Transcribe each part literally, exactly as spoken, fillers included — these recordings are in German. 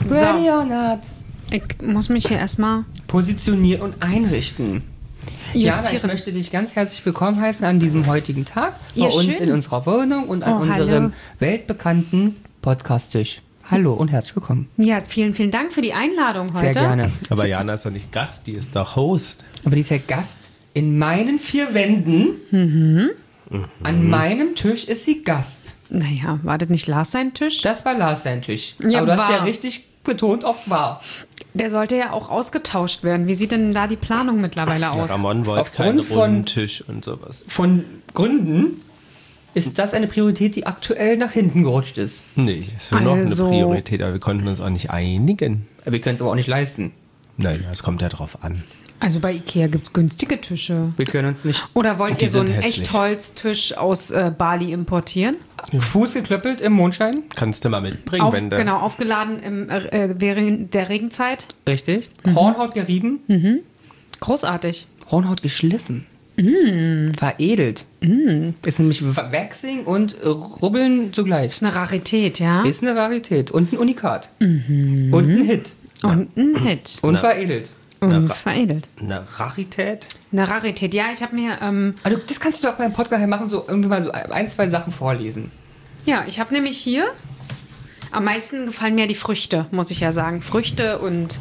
Ready or not? Ich muss mich hier erstmal Positionieren und einrichten. Jana, ich justieren. möchte dich ganz herzlich willkommen heißen an diesem heutigen Tag bei Ja, uns schön. in unserer Wohnung und an Oh, unserem hallo. weltbekannten Podcast-Tisch. Hallo und herzlich willkommen. Ja, vielen, vielen Dank für die Einladung heute. Sehr gerne. Aber Jana ist doch nicht Gast, die ist doch Host. Aber die ist ja Gast in meinen vier Wänden. Mhm. An meinem Tisch ist sie Gast. Naja, war das nicht Lars sein Tisch? Das war Lars sein Tisch. Ja, Aber du hast ja wahr. richtig betont oft wahr. Der sollte ja auch ausgetauscht werden. Wie sieht denn da die Planung mittlerweile aus? Ramon wollte Aufgrund keinen von- runden Tisch und sowas. Von Gründen ist das eine Priorität, die aktuell nach hinten gerutscht ist. Nee, ist ja noch Also- eine Priorität, aber wir konnten uns auch nicht einigen. Aber wir können es aber auch nicht leisten. Naja, es kommt ja drauf an. Also bei Ikea gibt es günstige Tische. Wir können uns nicht Oder wollt Die ihr so sind einen hässlich. Echtholztisch aus äh, Bali importieren? Fuß geklöppelt im Mondschein. Kannst du mal mitbringen, Auf, wenn du... genau, aufgeladen im, äh, während der Regenzeit. Richtig. Mhm. Hornhaut gerieben. Großartig. Hornhaut geschliffen. Mhm. Veredelt. Ist nämlich Wa- Waxing und äh, Rubbeln zugleich. Ist eine Rarität, ja? Ist eine Rarität. Und ein Unikat. Mhm. Und ein Hit. Und ein Hit. Und Na. veredelt. Und Ra- veredelt. Eine Rarität? Eine Rarität. Ja, ich habe mir, ähm, Also das kannst du doch beim Podcast machen, so irgendwie mal so ein, zwei Sachen vorlesen. ja, ich habe nämlich hier, am meisten gefallen mir die Früchte, muss ich ja sagen. Früchte und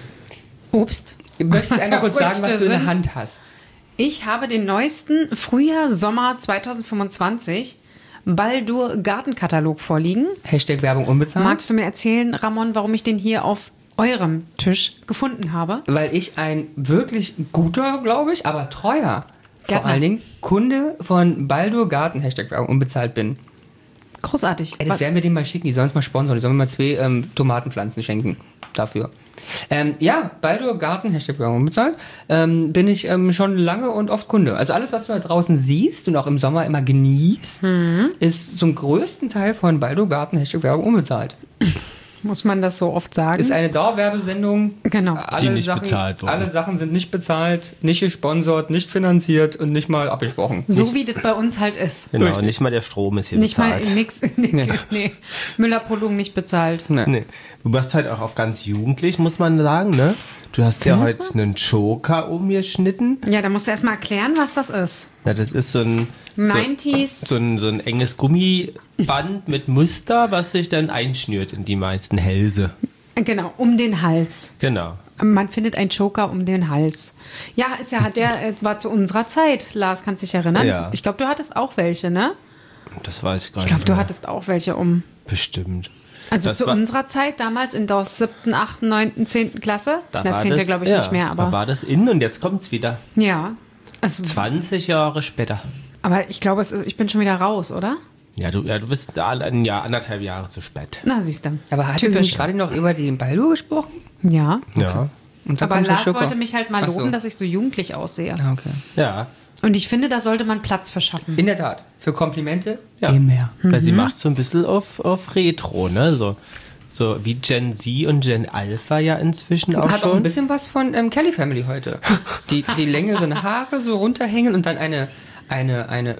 Obst. Möchtest du Was einmal ja kurz sagen, was Früchte du in der sind. Hand hast? Ich habe den neuesten Frühjahr-Sommer zwanzig fünfundzwanzig Baldur Gartenkatalog vorliegen. Hashtag Werbung unbezahlt. Magst du mir erzählen, Ramon, warum ich den hier auf eurem Tisch gefunden habe? Weil ich ein wirklich guter, glaube ich, aber treuer, vor Gärtner. allen Dingen Kunde von Baldur Garten, Hashtag Werbung unbezahlt bin. Großartig. Ey, das werden wir denen mal schicken, die sollen uns mal sponsern, die sollen mir mal zwei ähm, Tomatenpflanzen schenken dafür. Ähm, ja, Baldur Garten, Hashtag Werbung unbezahlt, ähm, bin ich ähm, schon lange und oft Kunde. Also alles, was du da draußen siehst und auch im Sommer immer genießt, Mhm. ist zum größten Teil von Baldur Garten, Hashtag Werbung unbezahlt. Muss man das so oft sagen? Ist eine Dauerwerbesendung. Genau. Alle Die nicht Sachen, bezahlt wurden. Alle Sachen sind nicht bezahlt, nicht gesponsert, nicht finanziert und nicht mal abgesprochen. So wie das bei uns halt ist. Genau, Richtig. nicht mal der Strom ist hier Nicht mal bezahlt. nix, nee, nee. Müller-Prolung nicht bezahlt. Nee. Nee. Du bist halt auch auf ganz jugendlich, muss man sagen, ne? Du hast ja Findest heute einen Joker umgeschnitten. Ja, da musst du erstmal erklären, was das ist. Ja, das ist so ein... So, neunziger. so ein, so ein enges Gummiband mit Muster, was sich dann einschnürt in die meisten Hälse. Genau, um den Hals. Genau. Man findet einen Choker um den Hals. Ja, ist ja, der äh, war zu unserer Zeit. Lars, kannst dich erinnern? Ja. Ich glaube, du hattest auch welche, ne? Das weiß ich gar Ich glaube, nicht du mehr. hattest auch welche um. Bestimmt. Also Das zu war- unserer Zeit, damals in der siebten, achten, neunten, zehnten Klasse. Da Na, war zehnte das- glaube ich ja, nicht mehr, Da aber. war das in und jetzt kommt's wieder. Ja. Also, zwanzig Jahre später. aber ich glaube, es ist- ich bin schon wieder raus, oder? Ja, du, ja, du bist da ein Jahr, anderthalb Jahre zu spät. Na, siehst du. Aber hast du Typisch. nicht gerade noch über den Baldur gesprochen? Ja. Ja. Und da Aber kommt der Lars Schocker. wollte mich halt mal Ach so. loben, dass ich so jugendlich aussehe. Ah, okay. Ja. Und ich finde, da sollte man Platz verschaffen. In der Tat. Für Komplimente Ja. immer. Weil Mhm. sie macht so ein bisschen auf, auf Retro, ne? So, so wie Gen Z und Gen Alpha ja inzwischen auch Hat auch ein schon. bisschen was von ähm, Kelly Family heute. Die, die längeren Haare so runterhängen und dann eine, eine, eine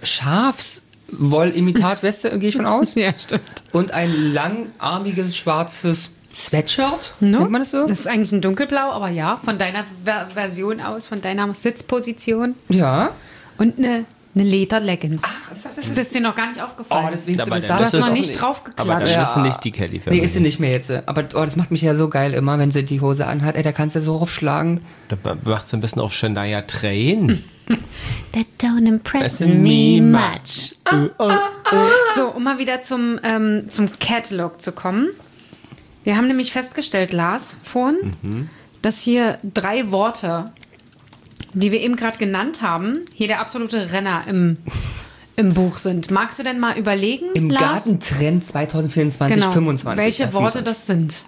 Schafswoll-Imitatweste, gehe ich von aus. Ja, stimmt. Und ein langarmiges schwarzes Sweatshirt. No? Nennt man das so? Das ist eigentlich ein dunkelblau, aber ja, von deiner Ver Version aus, von deiner Sitzposition. Ja. Und eine, eine Leder-Leggings. das- Das, das- das ist dir noch gar nicht aufgefallen. Oh, das willst Aber du dann da du ist hast das noch auch nicht nicht. drauf Aber dann geklatscht. ist sie nicht die Kelly Family. Nee, ist sie nicht mehr jetzt. Aber oh, das macht mich ja so geil immer, wenn sie die Hose anhat. Ey, da kannst du so aufschlagen. Da macht sie ein bisschen auf Shania Train. That don't impress me much. So, um mal wieder zum, ähm, zum Catalog zu kommen. Wir haben nämlich festgestellt, Lars, vorhin, dass hier drei Worte, die wir eben gerade genannt haben, hier der absolute Renner im, im Buch sind. Magst du denn mal überlegen, Im Lars? Gartentrend zwanzig vierundzwanzig, Genau, fünfundzwanzig. welche äh, Worte das sind.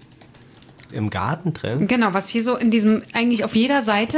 Im Garten drin. Genau, was hier so in diesem, eigentlich auf jeder Seite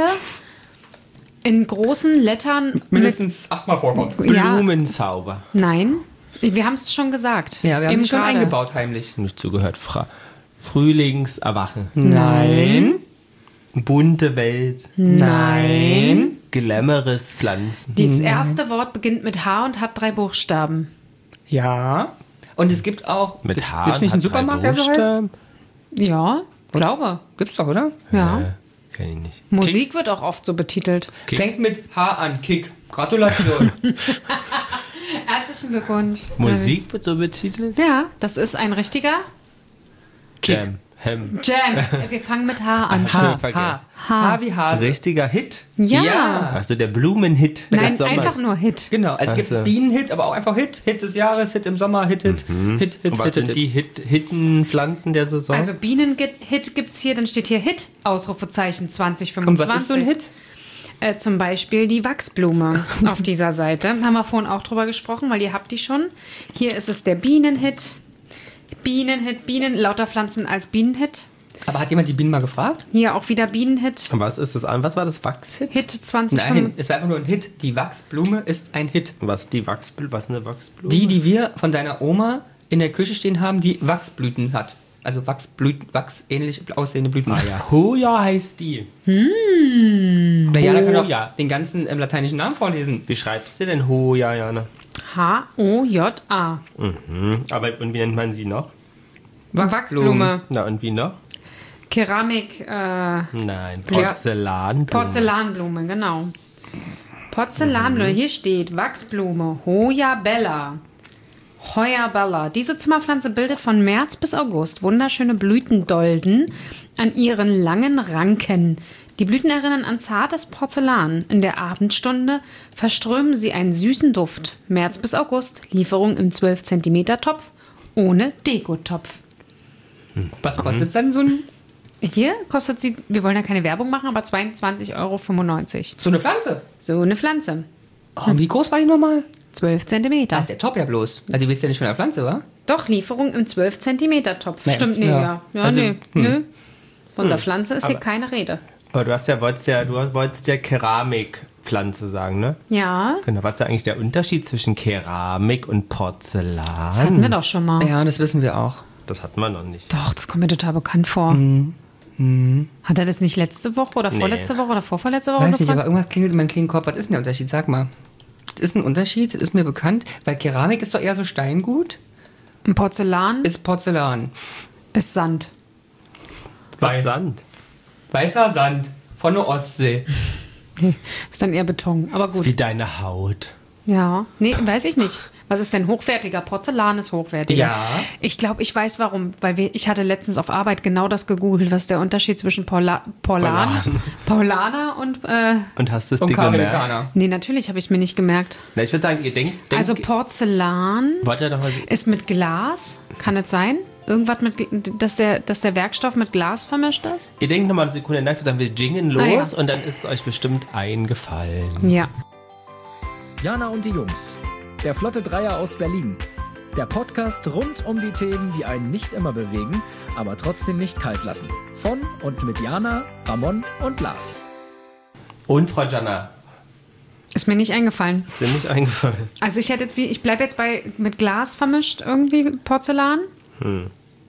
in großen Lettern mindestens achtmal vorkommt. mit, ja, Blumenzauber. nein, wir haben es schon gesagt. Ja, wir haben Eben sie schon gerade. eingebaut heimlich. Nicht zugehört. Fra Frühlingserwachen. Nein. Bunte Welt. Nein. Glamoures Pflanzen. Das erste Wort beginnt mit H und hat drei Buchstaben. Ja. Und es gibt auch. Mit gibt's- H Gibt's nicht einen hat drei Supermarkt, der so heißt? Buchstaben. Ja, glaube. Gibt's doch, oder? Ja. Äh, kenn ich nicht. Musik wird auch oft so betitelt. Kick. Fängt mit H an, Kick. Gratulation. Herzlichen Glückwunsch. Musik wird so betitelt? Ja, das ist ein richtiger Jam. Hem. Jam. Wir fangen mit H an. H. H, vergessen. H. H wie Hase. Richtiger Hit. Ja. Ja. Also der Blumenhit. Nein, des Sommers. einfach nur Hit. Genau, es Ach gibt so. Bienenhit, aber auch einfach Hit. Hit des Jahres, Hit im Sommer, Hit, Hit, Hit, Hit, Und was Hit, sind Hit. die Hit Hittenpflanzen der Saison? Also Bienen-Hit gibt es hier, dann steht hier Hit, Ausrufezeichen zwanzig Und fünfundzwanzig. was ist so ein Hit? Äh, zum Beispiel die Wachsblume auf dieser Seite. Haben wir vorhin auch drüber gesprochen, weil ihr habt die schon. Hier ist es der Bienenhit. Bienenhit, Bienen, lauter Pflanzen als Bienenhit. Aber hat jemand die Bienen mal gefragt? Hier auch wieder Bienenhit. Und was ist das an? Was war das Wachshit? Hit zwanzig Nein, fünfundzwanzig. es war einfach nur ein Hit. Die Wachsblume ist ein Hit. Was die Wachsblume? Was ist eine Wachsblume? Die, die wir von deiner Oma in der Küche stehen haben, die Wachsblüten hat. Also Wachsblüten, wachsähnlich aussehende Blüten. Ah ja. Hoja heißt die. Na ja, da kann auch Hoja. den ganzen ähm, lateinischen Namen vorlesen. Wie schreibst du denn Hoja, Jana? H O J A. Mhm. Aber und wie nennt man sie noch? Wachsblume. Na und wie noch? Keramik, äh, Nein, Porzellanblume. Porzellanblume, genau. Porzellanblume, hier steht Wachsblume, Hoya Bella. Hoya Bella. Diese Zimmerpflanze bildet von März bis August wunderschöne Blütendolden an ihren langen Ranken. Die Blüten erinnern an zartes Porzellan. In der Abendstunde verströmen sie einen süßen Duft. März bis August, Lieferung im zwölf Zentimeter Topf, ohne Dekotopf. Was kostet dann so, ein, Hier kostet sie, wir wollen ja keine Werbung machen, aber zweiundzwanzig Euro fünfundneunzig. so eine Pflanze? So eine Pflanze. Oh, und wie groß war die nochmal? zwölf Zentimeter. Da ist der Top ja bloß. Also, du wisst ja nicht von der Pflanze, wa? Doch, Lieferung im zwölf Zentimeter Topf. Nee, Stimmt, nee, ja. ja. Ja, Also, nee, hm. nö. Von der Pflanze ist hier Aber- keine Rede. Aber du hast ja, wolltest ja, du wolltest ja Keramikpflanze sagen, ne? Ja, Genau. Was ist ja eigentlich der Unterschied zwischen Keramik und Porzellan? das hatten wir doch schon mal. Ja, das wissen wir auch. Das hatten wir noch nicht. Doch, das kommt mir total bekannt vor. Hat er das nicht letzte Woche oder Nee. vorletzte Woche oder vorvorletzte Woche Weiß nicht, gefragt? aber irgendwas klingelt in meinem kleinen Kopf. Was ist denn der Unterschied? Sag mal. Das ist ein Unterschied, das ist mir bekannt, weil Keramik ist doch eher so Steingut, Ein Porzellan ist, ist Porzellan. Sand. Weiß. Sand. Weißer Sand von der Ostsee. Ist dann eher Beton. Aber Das ist gut. wie deine Haut. Ja, nee, weiß ich nicht. Was ist denn hochwertiger? Porzellan ist hochwertiger. Ja. Ich glaube, ich weiß warum. Weil wir, ich hatte letztens auf Arbeit genau das gegoogelt, was der Unterschied zwischen Paula, Paulan, Paulaner und... Äh, Und hast du es Und dir gemerkt? Karolikaner. nee, natürlich habe ich es mir nicht gemerkt. Na, ich würde sagen, ihr denkt, denkt Also Porzellan warte doch mal. ist mit Glas. Kann es sein? Irgendwas mit, Gl- dass der, dass der Werkstoff mit Glas vermischt ist? Ihr denkt nochmal eine Sekunde nach, wir sagen, wir jingen los Ah, ja. und dann ist es euch bestimmt eingefallen. Ja. Jana und die Jungs. Der Flotte Dreier aus Berlin. Der Podcast rund um die Themen, die einen nicht immer bewegen, aber trotzdem nicht kalt lassen. Von und mit Jana, Ramon und Lars. Und Frau Jana, Ist mir nicht eingefallen. ist dir nicht eingefallen? Also ich hätte jetzt, wie- ich bleibe jetzt bei mit Glas vermischt irgendwie Porzellan. Hm.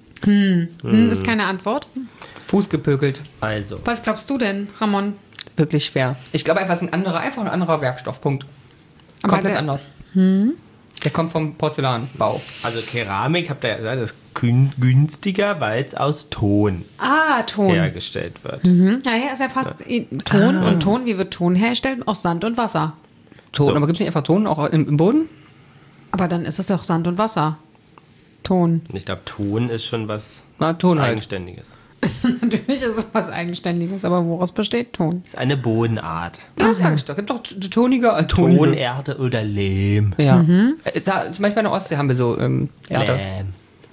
Hm. Ist keine Antwort. Fuß gepökelt. Also, Was glaubst du denn, Ramon? Wirklich schwer. Ich glaube einfach, es ist ein anderer, einfach ein anderer Werkstoffpunkt. Aber Komplett der- anders. Der kommt vom Porzellanbau. also Keramik, habt ihr ja gesagt, das ist gün- günstiger, weil es aus Ton Ah, Ton. hergestellt wird. Mhm. Naja, ist ja fast i- Ton. Und Ton, wie wird Ton hergestellt? Aus Sand und Wasser. Ton. So. Aber gibt es nicht einfach Ton auch im, im Boden? Aber dann ist es doch Sand und Wasser. Ton. Und ich glaube, Ton ist schon was Na, Ton halt. Eigenständiges. Natürlich ist es was Eigenständiges, aber woraus besteht Ton? Ist eine Bodenart. Ja, sag ich doch. Gibt doch t- toniger, äh, tonige. Tonerde oder Lehm. Ja. Äh, Da, zum Beispiel in der Ostsee haben wir so ähm, Erde. Lehm.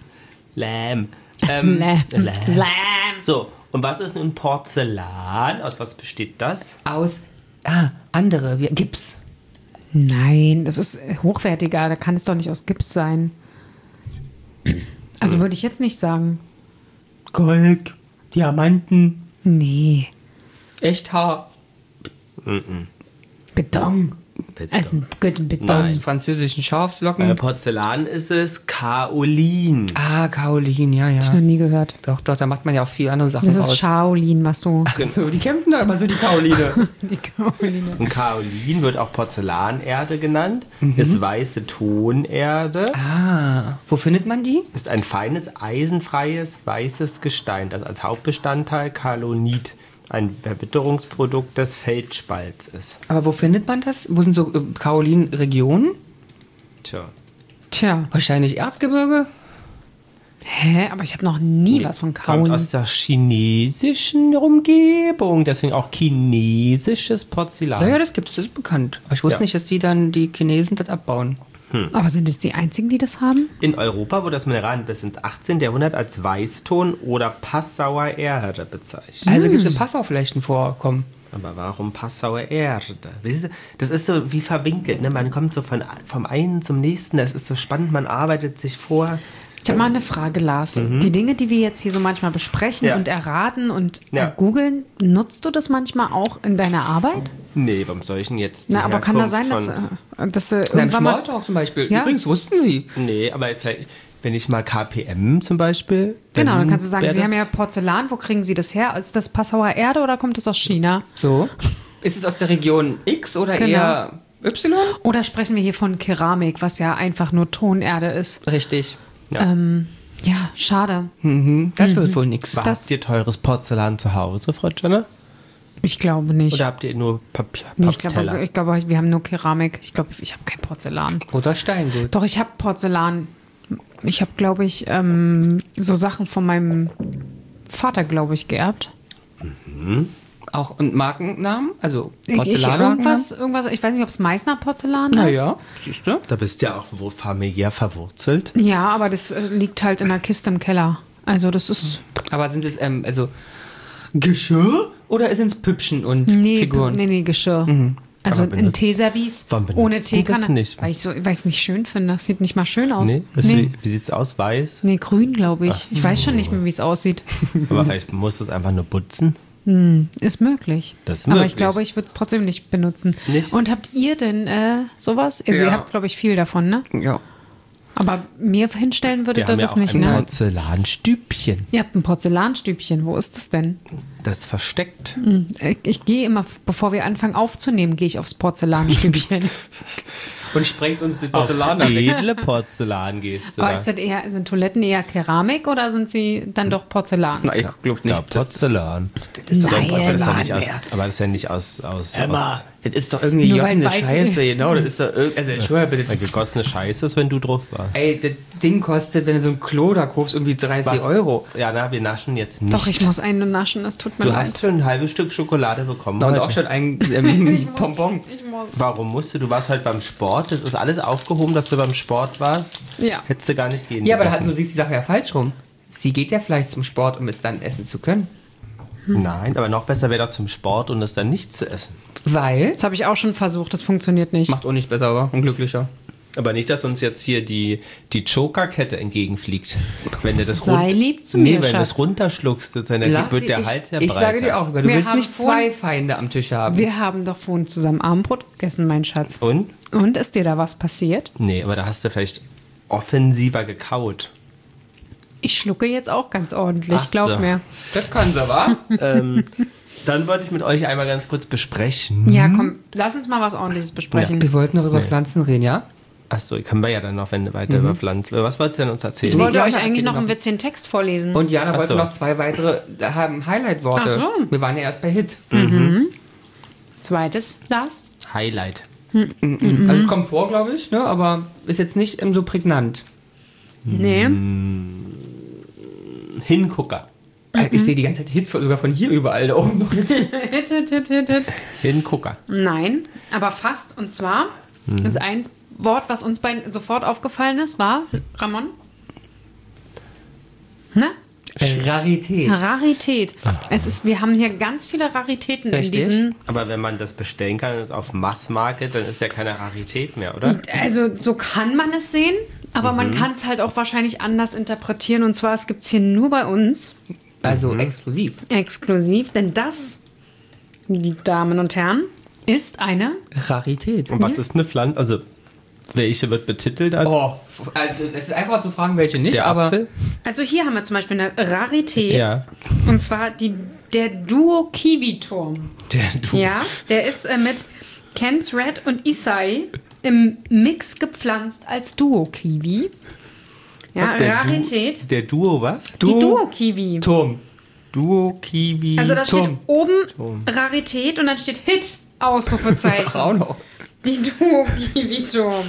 Lehm. Ähm, Lähm. Lehm. Lähm. So, und was ist nun Porzellan? Aus was besteht das? Aus ah, andere, wie Gips. Nein, das ist hochwertiger. Da kann es doch nicht aus Gips sein. Also würde ich jetzt nicht sagen. Gold, Diamanten, Nee. Echthaar, Beton. Bitte. Also, gut, bitte. Nein. Aus französischen Bei Schafslocken. Porzellan ist es Kaolin. Ah, Kaolin, ja, ja. Hab ich noch nie gehört. Doch, doch, da macht man ja auch viel andere Sachen Das ist raus. Shaolin, was du... So, die kämpfen da immer so, die Kaoline. Die Kaoline. Und Kaolin wird auch Porzellanerde genannt, ist weiße Tonerde, Ah, wo findet man die? ist ein feines, eisenfreies, weißes Gestein, das als Hauptbestandteil Kalonit, ein Verwitterungsprodukt des Feldspalts ist. Aber wo findet man das? Wo sind so äh, Kaolin-Regionen? Tja. Tja. Wahrscheinlich Erzgebirge? Hä? Aber ich habe noch nie was von Kommt Kaolin. aus der chinesischen Umgebung, deswegen auch chinesisches Porzellan. Ja, ja, das gibt es, das ist bekannt. Aber ich wusste Ja. nicht, dass die dann die Chinesen das abbauen. Aber sind es die einzigen, die das haben? In Europa wurde das Mineral bis ins achtzehnten. Jahrhundert als Weißton oder Passauer Erde bezeichnet. Also gibt es in Passau vielleicht ein Vorkommen. Aber warum Passauer Erde? Wisst ihr, das ist so wie verwinkelt, ne? Man kommt so von, vom einen zum nächsten, das ist so spannend, man arbeitet sich vor. Ich habe mal eine Frage, Lars. Die Dinge, die wir jetzt hier so manchmal besprechen Ja. und erraten und Ja. äh, googeln, nutzt du das manchmal auch in deiner Arbeit? Nee, warum soll ich denn jetzt die Na, aber kann da sein, Herkunft dass, von- äh, dass äh, In einem irgendwann mal... Smalltalk zum Beispiel. Ja. Übrigens, wussten Sie? Nee, aber vielleicht, wenn ich mal K P M zum Beispiel... Genau, dann kannst du sagen, wär Sie das- haben ja Porzellan. Wo kriegen Sie das her? Ist das Passauer Erde oder kommt das aus China? So. Ist es aus der Region X oder Genau. eher Y? Oder sprechen wir hier von Keramik, was ja einfach nur Tonerde ist? Richtig. Ja. Ähm, ja, schade. Mhm. Das wird wohl nix. Was, das- habt ihr teures Porzellan zu Hause, Frau Jenner? Ich glaube nicht. Oder habt ihr nur Papier, Nee, ich Pappteller? glaube, ich glaube, wir haben nur Keramik. Ich glaube, ich habe kein Porzellan. Oder Steingut. Doch, ich habe Porzellan. Ich habe, glaube ich, ähm, so Sachen von meinem Vater, glaube ich, geerbt. Auch und Markennamen? Also Ich, ich, Porzellan? irgendwas, irgendwas, ich weiß nicht, ob es Meißner Porzellan ist. Naja, siehst du? Da bist du ja auch wo familiär verwurzelt. Ja, aber das äh, liegt halt in der Kiste im Keller. Also das ist... Aber sind es ähm, also Geschirr oder sind es Püppchen und Nee, Figuren? nee, nee, Geschirr. Also Aber ein benutzt- Teeservice Warum ohne benutzen das Teekanne. nicht? Weil ich so, weil ich es nicht schön finde. Das sieht nicht mal schön aus. Nee? Weißt nee. Du, wie sieht's aus? Weiß? Nee, grün, glaube ich. Ich weiß schon nicht mehr, wie es aussieht. Aber vielleicht musst du es einfach nur putzen. Ist möglich. Das ist Aber möglich. ich glaube, ich würde es trotzdem nicht benutzen. Nicht? Und habt ihr denn äh, sowas? Also Ja. ihr habt, glaube ich, viel davon, ne? Ja. Aber mir hinstellen Wir würdet ihr haben ja das auch nicht, ein ne? Porzellanstübchen. Ihr habt ein Porzellanstübchen. Wo ist das denn? Das ist versteckt. Ich, ich gehe immer, bevor wir anfangen aufzunehmen, gehe ich aufs Porzellanstübchen. Und sprengt uns die Aufs Porzellan weg. edle Porzellan gehst du Aber da. ist das eher, sind Toiletten eher Keramik oder sind sie dann doch Porzellan? Na, ich glaube nicht. Ja, Porzellan. Das ist doch Nein, kein Das ist ja Porzellan nicht aus, mehr. aber das ist ja nicht aus, aus, Emma, aus das ist doch irgendwie Nur weil gegossene weiß- Scheiße, genau. Das ist doch irg- also Entschuldigung bitte. weil gegossene Scheiße ist, wenn du drauf warst. Ey, das Ding kostet, wenn du so ein Klo da kaufst, irgendwie dreißig Euro. Ja, na, wir naschen jetzt nicht. Doch, ich muss einen naschen, das tut mir Du leid. hast schon ein halbes Stück Schokolade bekommen. Na, und heute. auch schon ein ähm, Bonbon. Ich muss. Warum musst du? Du warst heute beim Sport. Das ist alles aufgehoben, dass du beim Sport warst. Ja. Hättest du gar nicht gehen Ja, aber da müssen. hat, du siehst die Sache ja falsch rum. Sie geht ja vielleicht zum Sport, um es dann essen zu können. Nein, aber noch besser wäre doch zum Sport und das dann nicht zu essen. Weil, Das habe ich auch schon versucht, das funktioniert nicht. macht auch nicht besser, aber unglücklicher. Aber nicht, dass uns jetzt hier die, die Joker-Kette entgegenfliegt. Wenn du das Sei run- lieb zu nee, mir, wenn du Schatz. es runterschluckst, dann Lass wird der ich, Hals ja ich breiter. sage dir auch, aber du Wir willst haben nicht vorhin- zwei Feinde am Tisch haben. Wir haben doch vorhin zusammen Abendbrot gegessen, mein Schatz. Und? Und ist dir da was passiert? Nee, aber da hast du vielleicht offensiver gekaut. Ich schlucke jetzt auch ganz ordentlich, Ach glaub so. mir. Das kann sie, wa? ähm, dann wollte ich mit euch einmal ganz kurz besprechen. Ja, komm, lass uns mal was Ordentliches besprechen. Wir wollten noch über Pflanzen reden, ja? Achso, können wir ja dann noch, wenn du weiter über Pflanzen. Was wolltest du denn uns erzählen? Ich wollte Jana euch eigentlich erzählt noch noch. ein bisschen Text vorlesen. Und Jana Ach wollte so. noch zwei weitere äh, haben Highlight-Worte. Ach so. Wir waren ja erst bei Hit. Zweites, Lars? Highlight. Also es kommt vor, glaube ich, ne? Aber ist jetzt nicht ähm, so prägnant. Nee. Hingucker. Äh, Ich sehe die ganze Zeit Hit von- sogar von hier überall da oben noch mit. Hit, hit, hit, hit, hit. Hingucker. Nein, aber fast. Und zwar ist ein Wort, was uns beiden sofort aufgefallen ist, war, Ramon? Ne? Rarität. Rarität. Es ist, wir haben hier ganz viele Raritäten Richtig. in diesen. Aber wenn man das bestellen kann und es auf Mass-Market, dann ist ja keine Rarität mehr, oder? Also so kann man es sehen, aber Mhm. man kann es halt auch wahrscheinlich anders interpretieren. Und zwar, es gibt es hier nur bei uns, Also exklusiv. exklusiv. Denn das, Damen und Herren, ist eine... Rarität. Und was ist eine Pflanze? Also, welche wird betitelt als Oh, also es ist einfach zu fragen, welche nicht, der aber... Apfel? Also hier haben wir zum Beispiel eine Rarität. Ja. Und zwar die, der Duo-Kiwi-Turm. Der du. Ja, der ist äh, mit Kens Red und Isai im Mix gepflanzt als Duo-Kiwi. Ja, Was, der Rarität. Du, der Duo was? Die Duo-Kiwi. Turm. Duo Kiwi. Also da steht Turm. oben Turm. Rarität und dann steht Hit, Ausrufezeichen. Auch noch. Die Duo-Kiwi-Turm.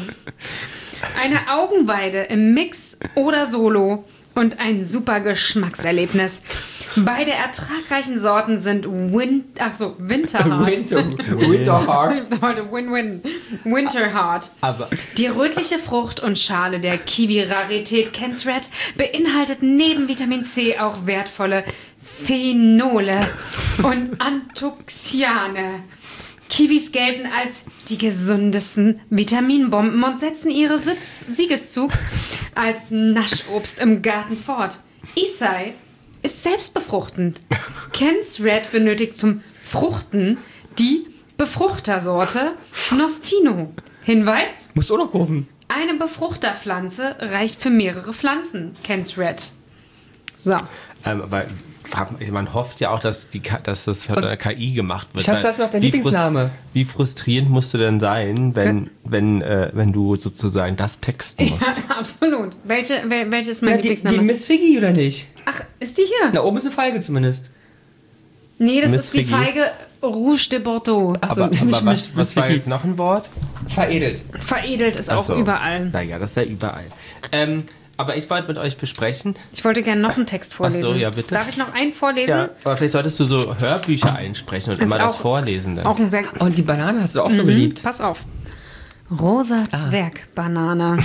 Eine Augenweide im Mix oder Solo und ein super Geschmackserlebnis. Beide ertragreichen Sorten sind Win ach so, Winterhart. Winter, Winterhard. Heute Win-Win. Winterhart. Aber Die rötliche Frucht und Schale der Kiwi-Rarität Kens Red beinhaltet neben Vitamin C auch wertvolle Phenole und Anthocyane. Kiwis gelten als die gesundesten Vitaminbomben und setzen ihre Sitz Siegeszug als Naschobst im Garten fort. Isai ist selbstbefruchtend. Kens Red benötigt zum Fruchten die Befruchtersorte Nostino. Hinweis: Musst du auch noch rufen. eine Befruchterpflanze reicht für mehrere Pflanzen. Kens Red. So. Ähm, aber man hofft ja auch, dass, die, K- dass das von der K I gemacht wird. Schatz, weil das ist noch dein wie Lieblingsname. frust- Wie frustrierend musst du denn sein, wenn, wenn, äh, wenn du sozusagen das texten musst? Ja, absolut. Welche, wel, welche ist mein Ja, die, Lieblingsname? die Miss Figgy, oder nicht? Ach, ist die hier? Da oben ist eine Feige zumindest. Nee, das Miss ist die Figgy. Feige Rouge de Bordeaux. Ach so, aber nicht aber was, Miss- was Miss war Figgy. jetzt noch ein Wort? Veredelt. Veredelt ist Ach auch so. überall. Naja, das ist ja überall. Ähm, aber ich wollte mit euch besprechen. Ich wollte gerne noch einen Text vorlesen. Ach so, ja, bitte. Darf ich noch einen vorlesen? Ja, aber vielleicht solltest du so Hörbücher einsprechen und Ist immer das auch- vorlesen dann. Auch ein sehr... Und die Banane hast du auch so geliebt. Pass auf. Rosa Zwergbanane.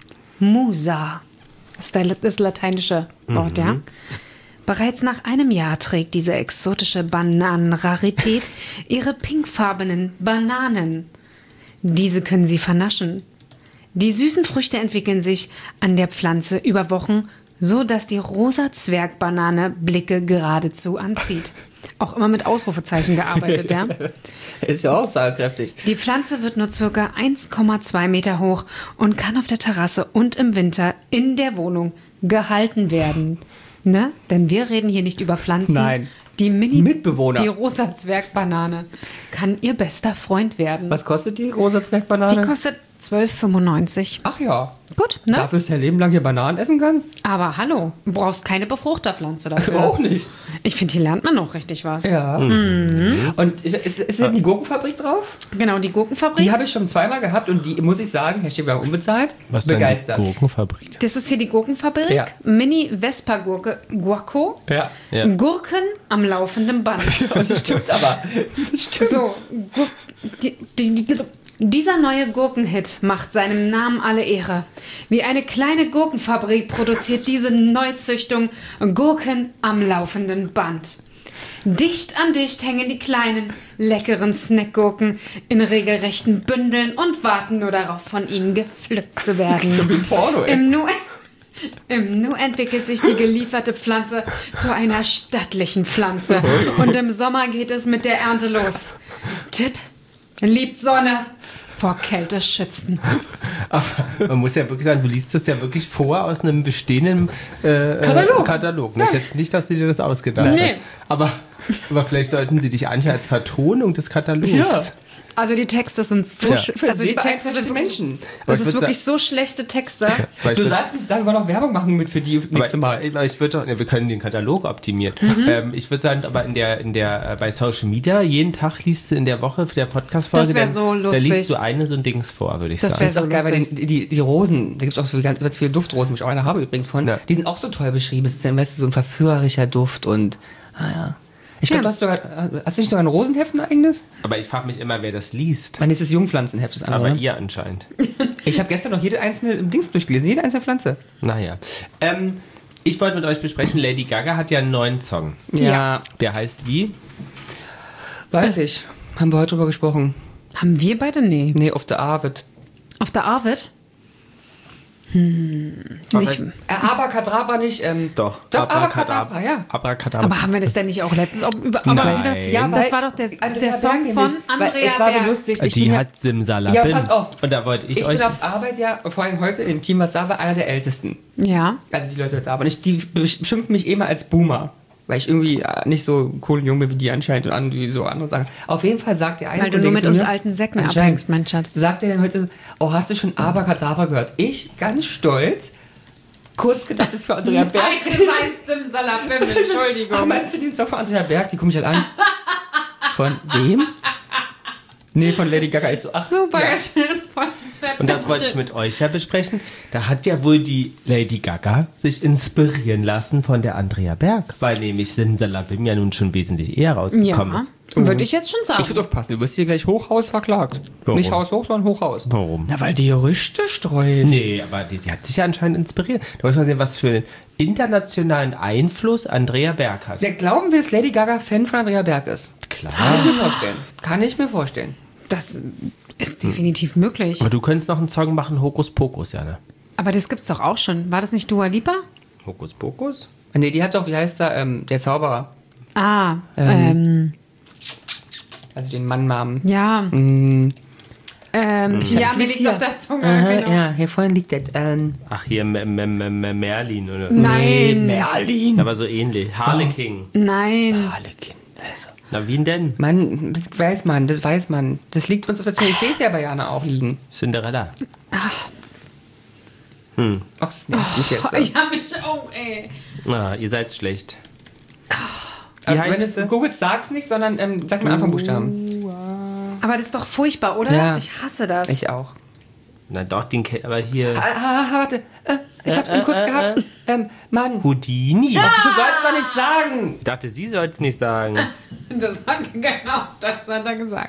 Musa. Das ist der- das lateinische Wort, ja? Bereits nach einem Jahr trägt diese exotische Bananenrarität ihre pinkfarbenen Bananen. Diese können sie vernaschen. Die süßen Früchte entwickeln sich an der Pflanze über Wochen, so dass die rosa Zwergbanane Blicke geradezu anzieht. Auch immer mit Ausrufezeichen gearbeitet, ja? Ist ja auch saugkräftig. Die Pflanze wird nur ca. eins Komma zwei Meter hoch und kann auf der Terrasse und im Winter in der Wohnung gehalten werden. Ne? Denn wir reden hier nicht über Pflanzen. Nein. Die Mini Mitbewohner. Die rosa Zwergbanane kann ihr bester Freund werden. Was kostet die rosa Zwergbanane? Die kostet zwölf fünfundneunzig. Ach ja. Gut, ne? Dafür, dass du dein Leben lang hier Bananen essen kannst? Aber hallo, du brauchst keine Befruchterpflanze dafür. Auch nicht. Ich finde, hier lernt man noch richtig was. Ja. Und ist, ist, ist denn die Gurkenfabrik drauf? Genau, die Gurkenfabrik. Die habe ich schon zweimal gehabt und die, muss ich sagen, Hashtag wir haben unbezahlt, Was denn begeistert. die Gurkenfabrik? Das ist hier die Gurkenfabrik. Ja. Mini-Vespa-Gurke Guaco. Ja. Ja. Gurken am laufenden Band. Das stimmt aber. Das stimmt. So, Gur die, die, die, dieser neue Gurkenhit macht seinem Namen alle Ehre. Wie eine kleine Gurkenfabrik produziert diese Neuzüchtung Gurken am laufenden Band. Dicht an dicht hängen die kleinen, leckeren Snackgurken in regelrechten Bündeln und warten nur darauf, von ihnen gepflückt zu werden. Wie Porno, ey. Im Nu, Im Nu entwickelt sich die gelieferte Pflanze zu einer stattlichen Pflanze. Und im Sommer geht es mit der Ernte los. Tipp: liebt Sonne, vor Kälte schützen. Aber man muss ja wirklich sagen, du liest das ja wirklich vor aus einem bestehenden äh, Katalog. Äh, Katalog. Das ist jetzt nicht, dass du dir das ausgedacht Nee. hast. Aber, aber vielleicht sollten sie dich anschauen als Vertonung des Katalogs. Ja. Also die Texte sind so Ja. sch- Für also die Texte sind sehbeeinträchtigte wirklich, Menschen. Aber das ich ist würd wirklich so schlechte Texte. Weil ich Du würd- sagst nicht sagen, wir wollen noch Werbung machen mit für die nächste aber, Mal. aber ich würde doch, ja, wir können den Katalog optimieren. Mhm. Ähm, ich würde sagen, aber in der, in der, äh, bei Social Media, jeden Tag liest du in der Woche der Podcast-Folge. Das wär dann- so Da lustig. liest du eine so ein Dings vor, würde ich Das sagen. wär Das ist so auch geil, weil lustig. die, die, die Rosen, da gibt es auch so ganz, ganz viele Duftrosen, die ich auch eine habe übrigens von, Ja. die sind auch so toll beschrieben. Es ist dann weißt du, so ein verführerischer Duft und, ah ja. Ich glaube, Ja. du hast sogar, hast du nicht sogar ein Rosenheft, ein eigenes? Aber ich frage mich immer, wer das liest. Mein nächstes Jungpflanzenheft, das andere. Aber ihr anscheinend. Ich habe gestern noch jede einzelne Dings durchgelesen, jede einzelne Pflanze. Naja. Ähm, ich wollte mit euch besprechen, Lady Gaga hat ja einen neuen Song. Ja, Der heißt wie? weiß ich. Haben wir heute drüber gesprochen. Haben wir beide? Nee. Nee, auf der Arvid. Auf der Arvid? Nicht, Äh, Abracadabra nicht. Ähm, Doch, Doch, Abracadabra. Abracadabra, ja. Abracadabra. aber haben wir das denn nicht auch letztens auch über, aber Nein. wieder, Ja, das weil- war doch der, Andrea der Song Berg von nämlich, weil Andrea Es war so Berg. lustig. Ich bin Die ja, hat Simsalabim. Ja, pass auf. Und da wollte ich, ich euch... bin auf Arbeit ja, vor allem heute im Team, was da war, einer der Ältesten. Ja. Also die Leute da. Aber nicht, die beschimpfen mich immer als Boomer. Weil ich irgendwie äh, nicht so cool und jung bin wie die anscheinend und an, wie so andere Sachen. Auf jeden Fall sagt der eine Weil du Kollege nur mit zu uns mir, alten Säcken anscheinend, abhängst, mein Schatz. Sagt er dann heute, oh, hast du schon Abracadabra gehört? Ich, ganz stolz, kurz gedacht, das ist für Andrea Berg. Das heißt Simsalabim, Ach, Entschuldigung. meinst du den Song von Andrea Berg? Die gucke ich halt an. Von wem? Nee, von Lady Gaga. Ich so, ach, Super ja. schön von Sven. Und das wollte ich mit euch ja besprechen. Da hat ja wohl die Lady Gaga sich inspirieren lassen von der Andrea Berg, weil nämlich Simsalabim ja nun schon wesentlich eher rausgekommen Ja, ist. würde ich jetzt schon sagen. Ich würde aufpassen, du wirst hier gleich Hochhaus verklagt. Warum? Nicht Haus hoch, sondern Hochhaus. Warum? Na, weil die Gerüchte streust. Nee, aber die, die hat sich ja anscheinend inspiriert. Da muss man sehen, was für einen internationalen Einfluss Andrea Berg hat. Ja, glauben wir, dass Lady Gaga Fan von Andrea Berg ist? Kann Klar. ich mir vorstellen. Kann ich mir vorstellen. Das ist definitiv möglich. Aber du könntest noch einen Song machen, Hokus Pokus, ja, ne? Aber das gibt's doch auch schon. War das nicht Dua Lipa? Hokus Pokus? Nee, die hat doch, wie heißt er, ähm, der Zauberer. Ah, Ähm. ähm, Also den Mann-Namen. ja. Mm. Ähm, Ich ja, hab's mir liegt liegt's hier. auf der Zunge. Aha, genau. ja, hier vorne liegt der. Ähm, Ach, hier M- M- M- M- Merlin, oder? Nein, Merlin. Aber so ähnlich. Harlequin. nein. Harlequin. Also. Na, wie denn? Mann, das weiß man, das weiß man. Das liegt uns auf der Zunge. Ich sehe es ja bei Jana auch liegen. Cinderella. Ach, das nervt mich jetzt. Ich hab mich auch, ey. Ah, ihr seid schlecht. Wie heißt wenn es sie? Google sag's nicht, sondern ähm, sag mal Anfangsbuchstaben. Aber das ist doch furchtbar, oder? Ja. Ich hasse das. Ich auch. Na doch, den kennt aber hier. Ah, ah, warte, äh, ich hab's eben kurz äh, gehabt. Ähm, Mann, Houdini. ach, du sollst doch nicht sagen. Ich dachte, sie soll es nicht sagen. Das hat, genau, das hat er gesagt.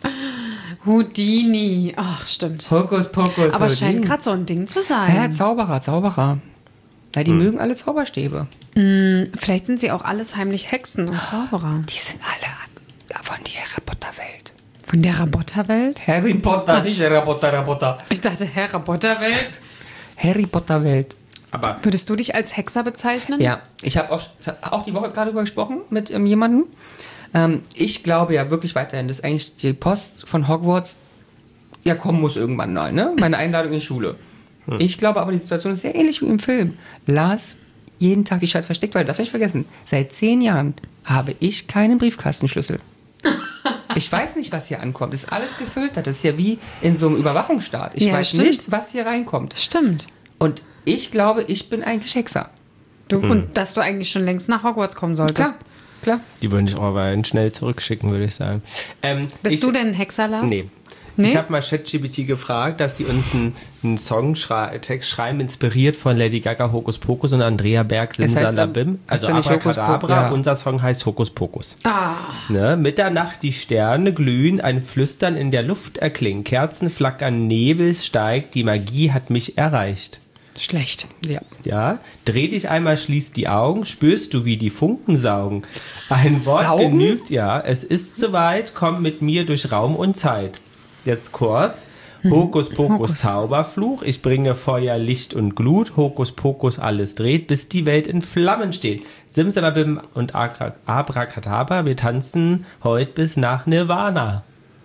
Houdini. Ach, stimmt. Hokus Pokus. Aber es scheint Houdini. gerade so ein Ding zu Ja, sein. Zauberer, Zauberer. Ja, die mögen alle Zauberstäbe. Vielleicht sind sie auch alles heimlich Hexen und Zauberer. Die sind alle von der Harry Potter Welt. Von der Rabotterwelt? Harry Potter, nicht Harry Potter, Harry Potter. Ich dachte, Herr Rabotterwelt. Harry Potter Welt. Aber Würdest du dich als Hexer bezeichnen? Ja, ich habe auch, auch die Woche gerade darüber gesprochen mit ähm, jemandem. Ähm, ich glaube ja wirklich weiterhin, dass eigentlich die Post von Hogwarts ja kommen muss irgendwann mal, ne? Meine Einladung in die Schule. Ich glaube aber, die Situation ist sehr ähnlich wie im Film. Lars jeden Tag die Scheiße versteckt, weil, das nicht vergessen, seit zehn Jahren habe ich keinen Briefkastenschlüssel. Ich weiß nicht, was hier ankommt. Das ist alles gefiltert. Das ist ja wie in so einem Überwachungsstaat. Ich Ja, weiß stimmt. nicht, was hier reinkommt. Stimmt. Und ich glaube, ich bin eigentlich Hexer. Du, Und dass du eigentlich schon längst nach Hogwarts kommen solltest. Klar, klar. die würden dich aber schnell zurückschicken, würde ich sagen. Ähm, Bist ich, du denn ein Hexer, Lars? Nee. Nee? Ich habe mal ChatGPT gefragt, dass die uns einen, einen Songtext schreiben, inspiriert von Lady Gaga, Hokus Pokus und Andrea Berg, Es heißt, Simsalabim. ähm, Also heißt ja nicht Hokus Abracadabra, Pokus, ja. unser Song heißt Hokus Pokus. Ah, Ne? Mitternacht die Sterne glühen, ein Flüstern in der Luft erklingt, Kerzen flackern, Nebel steigt, die Magie hat mich erreicht. schlecht. Ja. Ja, dreh dich einmal, schließ die Augen, spürst du, wie die Funken saugen. Ein Wort Saugen? genügt, ja, es ist soweit, komm mit mir durch Raum und Zeit. Jetzt Kurs. Hokus Pokus Zauberfluch, ich bringe Feuer, Licht und Glut, Hokus Pokus alles dreht, bis die Welt in Flammen steht. Simsalabim und Abra- Abracadabra, wir tanzen heute bis nach Nirvana.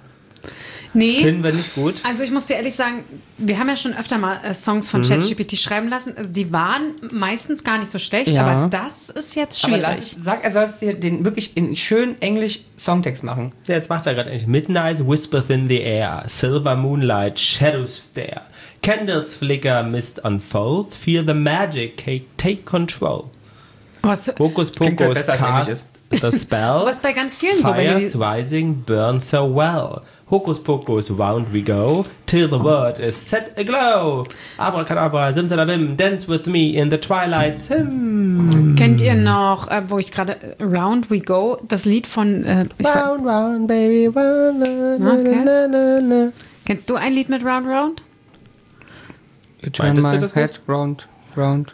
Nee. Finden wir nicht gut? Also ich muss dir ehrlich sagen, wir haben ja schon öfter mal äh, Songs von ChatGPT schreiben lassen. Also die waren meistens gar nicht so schlecht, Ja. aber das ist jetzt Aber schwierig. lass es, sag, er soll es dir den wirklich in schön Englisch Songtext machen. Ja, jetzt macht er gerade eigentlich Midnight Whisper in the air, Silver Moonlight, Shadows stare, Candles flicker, Mist unfolds, feel the magic, take, take control. Was, Hokus Klingt halt Pokus besser, als cast the spell, was bei ganz vielen so, wenn fires die, rising burn so well. Hokus Pokus, round we go, till the world is set aglow. Abracadabra, simsalabim, dance with me in the twilight sim. kennt ihr noch, äh, wo ich gerade äh, Round We Go, das Lied von äh, ich ver- Round, round, baby, round, na, na, Okay. na, na, na. Kennst du ein Lied mit Round Round? Turn Meintest du my das head round, round.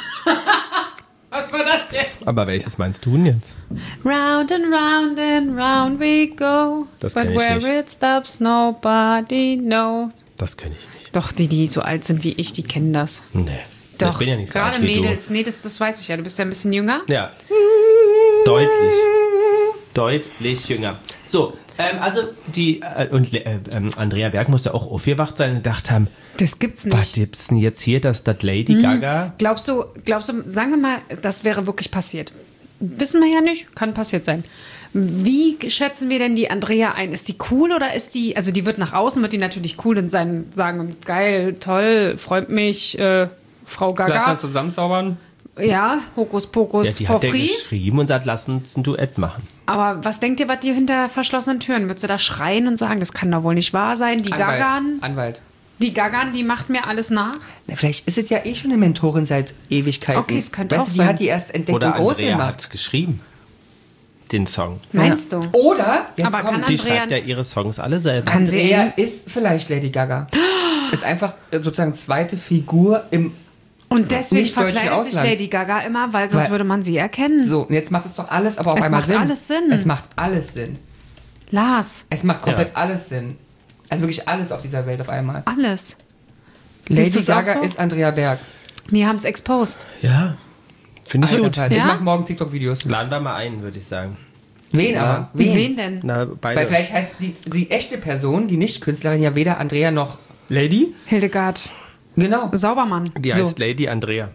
Was war das jetzt? Aber welches meinst du denn jetzt? Round and round and round we go. Das But kenn ich where nicht. it stops, nobody knows. Das kenne ich nicht. Doch, die, die so alt sind wie ich, die kennen das. Nee. Doch, ich bin ja nicht so gerade alt wie Mädels. Nee, das, das weiß ich ja. Du bist ja ein bisschen jünger. Du. Ja. Deutlich. Deutlich jünger. So, ähm, also die, äh, und äh, ähm, Andrea Berg musste auch aufgewacht sein und gedacht haben, Das gibt's was nicht. gibt's denn jetzt hier, dass das Lady Gaga... Glaubst du, glaubst du, sagen wir mal, das wäre wirklich passiert? Wissen wir ja nicht, kann passiert sein. Wie schätzen wir denn die Andrea ein? Ist die cool oder ist die, also die wird nach außen, wird die natürlich cool und sein, sagen, geil, toll, freut mich, äh, Frau Lass Gaga. mal zusammenzaubern. Ja, Hokuspokus Ja, die for hat ja free. geschrieben und sagt, lass uns ein Duett machen. Aber was denkt ihr, was die hinter verschlossenen Türen? Würdest du da schreien und sagen, das kann doch wohl nicht wahr sein? Die Anwalt. Gagan, Anwalt. die Gagan, die macht mir alles nach. Na, vielleicht ist es ja eh schon eine Mentorin seit Ewigkeiten. Okay, es könnte weißt auch du, die sein. hat die erst entdeckt Oder und groß Andrea gemacht. hat's geschrieben, den Song. Meinst Ja. du? Oder, jetzt Aber kommt, kann Die Andrea- schreibt ja ihre Songs alle selber. Kann sie Andrea eben- ist vielleicht Lady Gaga. Ist einfach äh, sozusagen zweite Figur im... Und deswegen Nicht deutschen verkleidet sich Ausland. Lady Gaga immer, weil sonst Weil- würde man sie erkennen. So, und jetzt macht es doch alles aber auf Es einmal macht Sinn. alles Sinn. Es macht alles Sinn. Lars, Es macht komplett Ja. alles Sinn. Also wirklich alles auf dieser Welt auf einmal. alles. Siehst Lady du's auch Gaga so? ist Andrea Berg. Wir haben es exposed. Ja, finde ich Alter, gut. Falter, Ich Ja? mache morgen TikTok-Videos. Laden wir mal ein, würde ich sagen. Wen Ja. aber? Wen? Wen denn? Na, beide. Weil vielleicht heißt die, die echte Person, die Nicht-Künstlerin, ja weder Andrea noch Lady. Hildegard Genau. Saubermann. Die so. heißt Lady Andrea.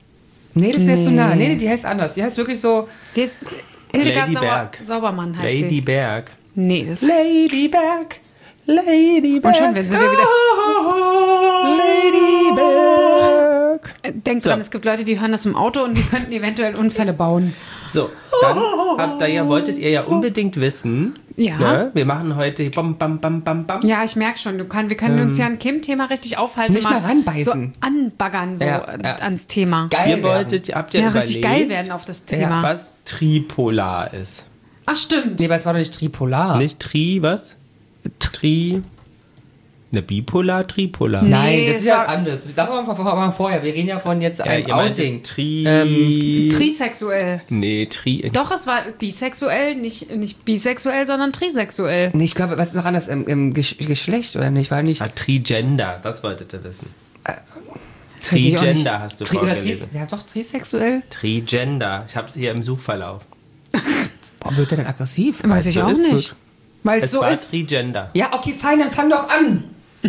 Nee, das wäre zu Nee. nah. Nee, nee, die heißt anders. Die heißt wirklich so... Die ist Hildegard Lady Sauber Berg. Saubermann heißt Lady sie. Berg. Nee, das Lady Berg. Lady Berg. Und schon, wenn sie wir wieder. Lady Berg. Äh, Denk So. dran, es gibt Leute, die hören das im Auto und die könnten eventuell Unfälle bauen. So, dann habt ihr ja, wolltet ihr ja unbedingt wissen. Ja. Ne? Wir machen heute bam, bam, bam, bam, bam. Ja, ich merke schon, du kann, wir können uns ja an Kim Thema richtig aufhalten. Nicht mal ranbeißen. So anbaggern so Ja, äh, ja. ans Thema. Geil Ihr wolltet, habt ihr Ja, überlegt, richtig geil werden auf das Thema. was tripolar ist. Ach, stimmt. Nee, aber es war doch nicht tripolar. Nicht tri, was? Tri. Ne, bipolar, tripolar. Nee. Nein, das es ist ja war- was anderes. Sagen wir mal vor- mal vorher. Wir reden ja von jetzt einem ihr meintet Outing. Tri. Ähm, Trisexuell. nee, tri. Doch, es war bisexuell, nicht, nicht bisexuell, sondern trisexuell. Nee, ich glaube, was ist noch anders? Im, im Gesch- Geschlecht, oder nicht? War nicht... Ah, Trigender, das wolltet ihr wissen. Das hört sich auch nicht- Trigender hast du Tri oder vorgelesen. tris, ja, doch, trisexuell. Trigender. Ich hab's hier im Suchverlauf. Warum wird der denn aggressiv? Weiß ich so auch ist nicht. Weil es Es so war ist. Trigender. Ja, okay, fein, dann fang doch an.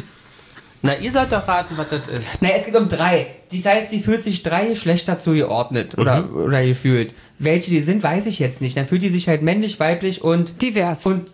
Na, ihr sollt doch raten, was das ist. Na, es geht um drei. Das heißt, die fühlt sich drei Geschlechter zugeordnet oder, oder gefühlt. Welche die sind, weiß ich jetzt nicht. Dann fühlt die sich halt männlich, weiblich und... Divers. und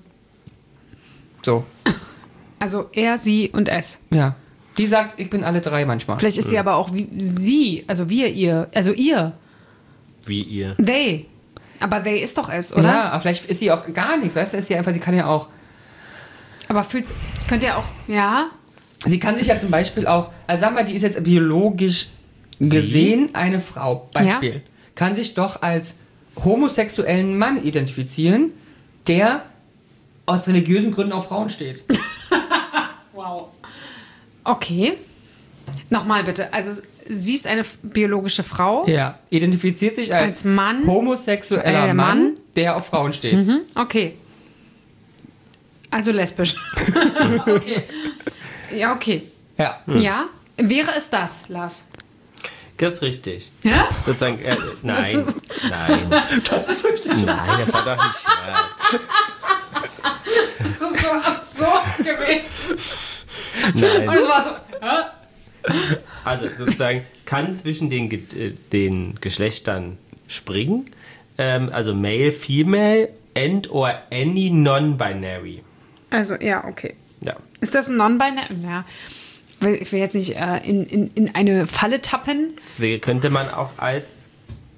so, Also er, sie und es. ja. Die sagt, ich bin alle drei manchmal. Vielleicht ist sie aber auch wie sie, also wir, ihr, also ihr. Wie ihr. They. Aber they ist doch es, oder? Ja, aber vielleicht ist sie auch gar nichts, weißt du? Ist sie einfach, sie kann ja auch... Aber fühlt, es könnte ja auch, ja. Sie kann sich ja zum Beispiel auch... Also sag mal, die ist jetzt biologisch gesehen eine Frau, Beispiel. Ja. Kann sich doch als homosexuellen Mann identifizieren, der aus religiösen Gründen auf Frauen steht. Wow. Okay. Nochmal bitte. Also sie ist eine f- biologische Frau. Ja, identifiziert sich als, Als Mann. homosexueller Äh, Mann, Mann. der auf Frauen steht. Mhm, okay. Also lesbisch. Okay. Ja, okay. Ja. Ja. Wäre es das, Lars? Das ist richtig. Ja? Sozusagen, äh, nein, ist- nein. Das ist richtig. Nein, das war doch nicht Scherz. Das ist so absurd gewesen. Und Nein. es war so, hä? Also sozusagen kann zwischen den, Ge- äh, den Geschlechtern springen. Ähm, also male, female and or any non-binary. Also, ja, okay. Ja. Ist das ein Non-Binary? Ja. Weil ich will jetzt nicht äh, in, in, in eine Falle tappen. Deswegen könnte man auch als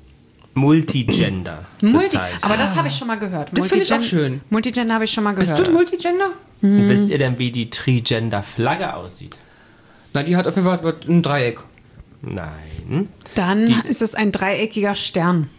Multigender Multi bezeichnen. aber das habe ich schon mal gehört. Das finde ich auch Multigen- schön. Multigender habe ich schon mal Bist gehört. du ein Multigender? Und wisst ihr denn, wie die Trigender-Flagge aussieht? Na, die hat auf jeden Fall ein Dreieck. Nein. Dann Die- ist es ein dreieckiger Stern.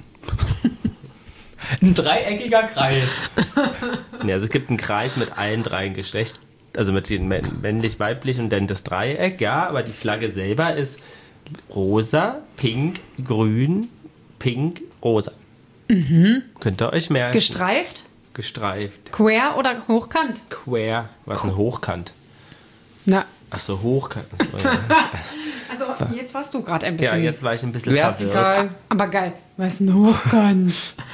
Ein dreieckiger Kreis. Ja, also es gibt einen Kreis mit allen drei Geschlechtern, also mit den männ- männlich, weiblich und dann das Dreieck, ja, aber die Flagge selber ist rosa, pink, grün, pink, rosa. Könnt ihr euch merken. Gestreift, Gestreift. quer oder hochkant? Quer, was ein Hochkant. Na, Ach so, hoch. So, ja. Also jetzt warst du gerade ein ja, bisschen... jetzt war ich ein bisschen verwirrt. Vertikal. Aber geil. Was ist ein Hochkant?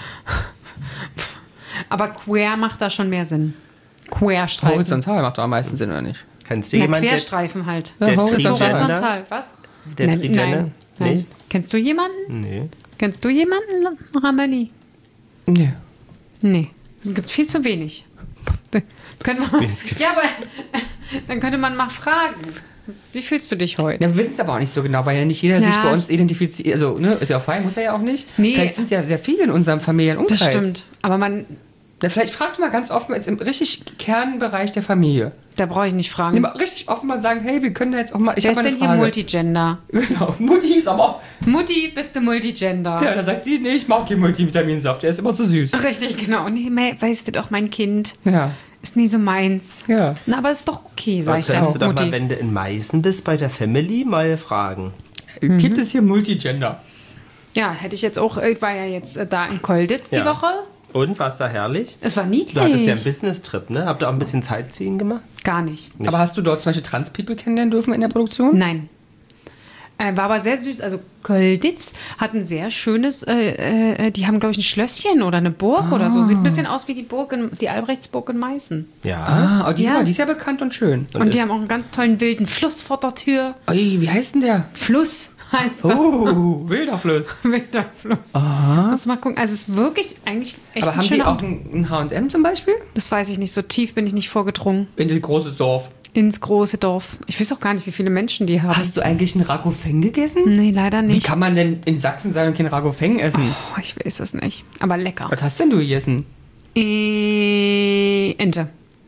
Aber quer macht da schon mehr Sinn. Querstreifen. Horizontal macht doch am meisten Sinn, oder nicht? Kennst du Na, jemanden, der, Querstreifen halt. Ja, der Das ist horizontal. Trigender? horizontal. Was? Der Nein, Trigender? nein, nein. Nee? Kennst du jemanden? Nee. Kennst du jemanden, Rameli? Nee. Nee. Es gibt viel zu wenig. Können wir, Es gibt- ja, aber dann könnte man mal fragen. Wie fühlst du dich heute? Ja, wir wissen es aber auch nicht so genau, weil ja nicht jeder Ja, sich bei uns st- identifiziert. Also, ne, ist ja auch fein, muss er ja auch nicht. Nee. Vielleicht sind es ja sehr viele in unserem Familienumkreis. Das stimmt. Aber man, Ja, vielleicht fragt mal ganz offen, jetzt im richtig Kernbereich der Familie. da brauche ich nicht fragen. Nee, mal richtig offen mal sagen, hey, wir können da jetzt auch mal. Ich Wer habe ist mal denn eine hier Frage. Multigender? Genau, Mutti ist aber. Mutti, bist du Multigender? Ja, da sagt sie, nee, ich mag keinen Multivitaminsaft, der ist immer so süß. Richtig, genau. Nee, me- weißt du doch, mein Kind Ja, ist nie so meins. ja. Na, aber ist doch okay, sag ich Was dann, kannst du doch Mutti. mal, wenn du in Meißen bist, bei der Family mal fragen. Mhm. Gibt es hier Multigender? Ja, hätte ich jetzt auch, ich war ja jetzt äh, da in Kolditz die Ja. Woche. Und, war's da herrlich? Es war niedlich. Du hattest ja einen Business-Trip, ne? Habt ihr auch ein bisschen Sightseeing gemacht? Gar nicht. Nicht. Aber hast du dort zum Beispiel Trans-People kennenlernen dürfen in der Produktion? Nein. Äh, war aber sehr süß. Also Kolditz hat ein sehr schönes, äh, äh, die haben, glaube ich, ein Schlösschen oder eine Burg oder so. Sieht ein bisschen aus wie die Burg, in, die Albrechtsburg in Meißen. Ja. Ah, oh, die, Ja. Ist, die ist ja bekannt und schön. Und, die ist- haben auch einen ganz tollen wilden Fluss vor der Tür. Ui, wie heißt denn der? Fluss heißt er. Oh, wilder Fluss. Wilder Fluss. Muss mal gucken. Also es ist wirklich eigentlich echt Aber ein haben die schöner auch Ort. ein ein H und M zum Beispiel? Das weiß ich nicht. So tief bin ich nicht vorgedrungen. In das große Dorf. Ins große Dorf. Ich weiß auch gar nicht, wie viele Menschen die haben. Hast du eigentlich einen Ragofeng gegessen? Nee, leider Wie nicht. kann man denn in Sachsen sein und kein Ragofeng essen? Oh, ich weiß es nicht. Aber lecker. Was hast denn du gegessen? Äh, Ente.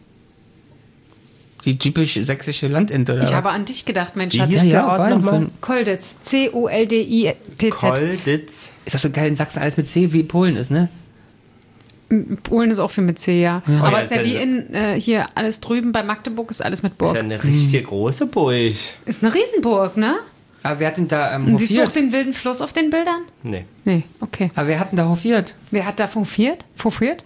Die typisch sächsische Landente, oder? Ich habe an dich gedacht, mein Wie Schatz. hieß ja, der ja, Ort vor allem nochmal? von- Kolditz. C O L D I T Z. Kolditz. Ist das so geil in Sachsen alles mit C wie Polen ist, ne? Polen ist auch viel mit C, ja. Aber Oh ja, ist ja ist wie ja- in äh, hier alles drüben bei Magdeburg ist alles mit Ist Burg. ja eine richtige große Burg. Ist eine Riesenburg, ne? Aber wer hat denn da ähm, Und siehst du auch hofiert? den wilden Fluss auf den Bildern? Nee. Nee, okay. Aber wer hat denn da hofiert? Wer hat da hofiert? Hofiert?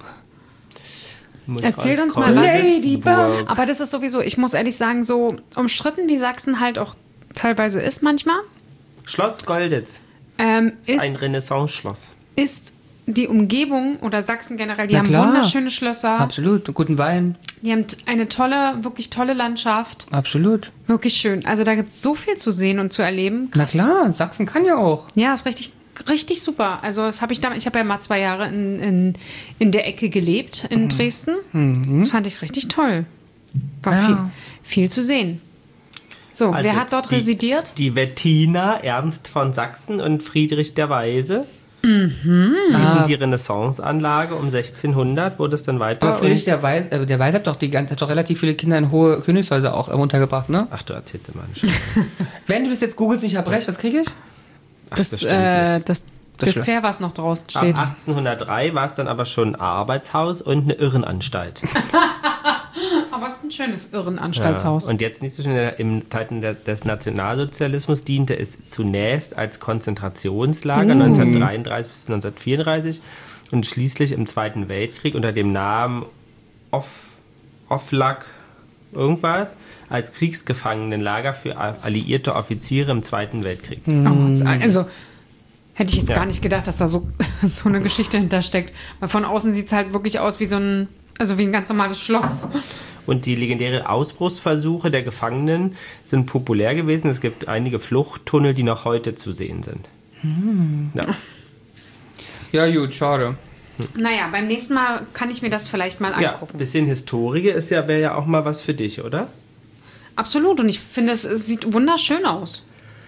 Muss Erzähl raus- uns mal was. Kolditz-Burg. Aber das ist sowieso, ich muss ehrlich sagen, so umstritten wie Sachsen halt auch teilweise ist manchmal, Schloss Golditz. ähm, Ist ein ist, Renaissance-Schloss. ist die Umgebung oder Sachsen generell, die Na haben klar. wunderschöne Schlösser, Absolut. Und guten Wein. die haben t- eine tolle, wirklich tolle Landschaft. Absolut. Wirklich schön. Also da gibt es so viel zu sehen und zu erleben. Na klar, Sachsen kann ja auch. Ja, ist richtig, richtig super. Also das habe ich damals, ich habe ja mal zwei Jahre in, in, in der Ecke gelebt in Dresden. Das fand ich richtig toll. War Ja. viel, viel zu sehen. So, Also wer hat dort die, residiert? Die Wettina Ernst von Sachsen und Friedrich der Weise. Mhm. Die sind die Renaissance-Anlage um sechzehnhundert, wurde es dann weiter. Aber Friedrich und- der Weiß, äh, der Weiß hat doch, die, ganze- hat doch relativ viele Kinder in hohe Königshäuser auch äh, untergebracht, ne? Ach, du erzählst immer einen Scheiß. Wenn du das jetzt googelst, nicht abbreche, was kriege ich? Das, das stimmt äh, das Das Dessert, was noch draußen Ab steht. achtzehnhundertdrei war es dann aber schon ein Arbeitshaus und eine Irrenanstalt. Aber es ist ein schönes Irrenanstaltshaus. Und jetzt nicht so schnell, in Zeiten der, des Nationalsozialismus diente es zunächst als Konzentrationslager neunzehnhundertdreiunddreißig bis neunzehnhundertvierunddreißig und schließlich im Zweiten Weltkrieg unter dem Namen Off, Offlag irgendwas als Kriegsgefangenenlager für alliierte Offiziere im Zweiten Weltkrieg. Oh, also hätte ich jetzt Ja. gar nicht gedacht, dass da so, so eine Geschichte hintersteckt. Weil von außen sieht es halt wirklich aus wie so ein, also wie ein ganz normales Schloss. Und die legendären Ausbruchsversuche der Gefangenen sind populär gewesen. Es gibt einige Fluchttunnel, die noch heute zu sehen sind. Ja. Ja, gut, schade. Naja, beim nächsten Mal kann ich mir das vielleicht mal Ja, angucken. ein bisschen Historie ist ja, wäre ja auch mal was für dich, oder? Absolut. Und ich finde, es, es sieht wunderschön aus.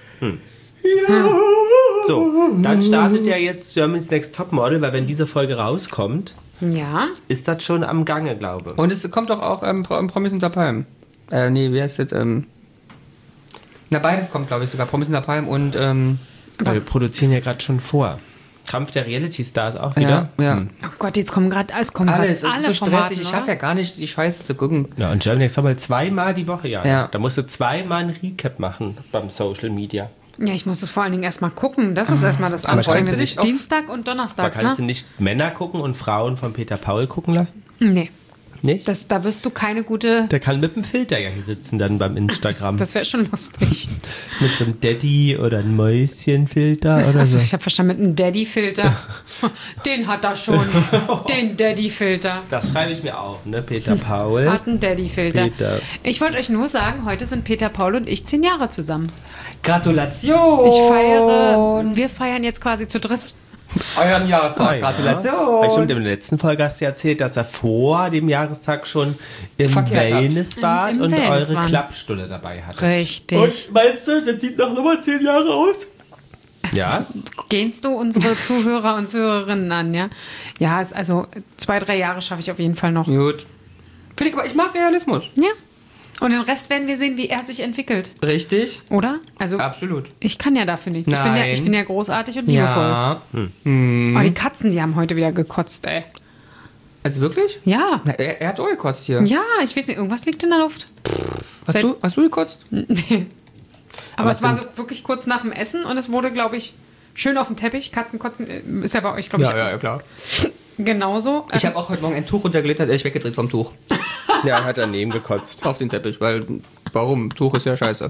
So, dann startet ja jetzt Germany's Next Topmodel, weil wenn diese Folge rauskommt, Ja. ist das schon am Gange, glaube ich. Und es kommt doch auch ähm, Pro- Promis unter Palmen. Äh, nee, wie heißt das? Ähm, na, beides kommt, glaube ich, sogar. Promis unter Palmen und, ähm, Wir produzieren ja gerade schon vor. Kampf der Reality Stars auch wieder. ja, ja. Hm. Oh Gott, jetzt kommen gerade es kommen grad Alles, es alle ist so stressig. Formaten, Ich oder? schaffe ja gar nicht, die Scheiße zu gucken. Ja, und Germany Next Topmodel zweimal die Woche, ja. Ja. Da musst du zweimal ein Recap machen beim Social Media. Ja, ich muss es vor allen Dingen erstmal gucken. Das ist erstmal das Aber freust du Anstrengende. dich auf- Dienstag und Aber Donnerstags, kannst du ne? nicht Männer gucken und Frauen von Peter Paul gucken lassen? Nee. Nicht? Das, da wirst du keine gute... Der kann mit dem Filter ja hier sitzen dann beim Instagram. Das wäre schon lustig. Mit so einem Daddy- oder einem Mäuschenfilter oder Achso, so. ich habe verstanden, mit einem Daddy-Filter. Den hat er schon. Den Daddy-Filter. Das schreibe ich mir auf, ne? Peter Paul. Hat einen Daddy-Filter. Peter. Ich wollte euch nur sagen, heute sind Peter Paul und ich zehn Jahre zusammen. Gratulation! Ich feiere, wir feiern jetzt quasi zu dritt. Euren Jahrestag. Ah, ja. Gratulation! Stimmt, in der letzten Folge hast du erzählt, dass er vor dem Jahrestag schon im Verkehrt hat. Wellnessbad Im- im und Wellness eure waren. Klappstulle dabei hattet. Richtig. Und meinst du, das sieht doch nochmal zehn Jahre aus? Ja? Gehst du unsere Zuhörer und Zuhörerinnen an, ja? Ja, ist also zwei, drei Jahre schaffe ich auf jeden Fall noch. Gut. Finde ich, aber ich mag Realismus. Ja. Und den Rest werden wir sehen, wie er sich entwickelt. Richtig? Oder? Also, Absolut. ich kann ja dafür nichts. Ich bin ja, Nein. ich bin ja großartig und liebevoll. Ja. Oh, die Katzen, die haben heute wieder gekotzt, ey. Also wirklich? Ja. Na, er, er hat auch gekotzt hier. Ja, ich weiß nicht, irgendwas liegt in der Luft. Hast, Seit- du, hast du gekotzt? Aber, Aber es war sind- so wirklich kurz nach dem Essen und es wurde, glaube ich, schön auf dem Teppich. Katzen kotzen äh, ist ja bei euch, glaube ich, ja, klar. genauso. Ich Ähm, habe auch heute Morgen ein Tuch runtergelegt, hat er sich weggedreht vom Tuch. Ja, hat daneben gekotzt. Auf den Teppich, weil, warum? Tuch ist ja scheiße.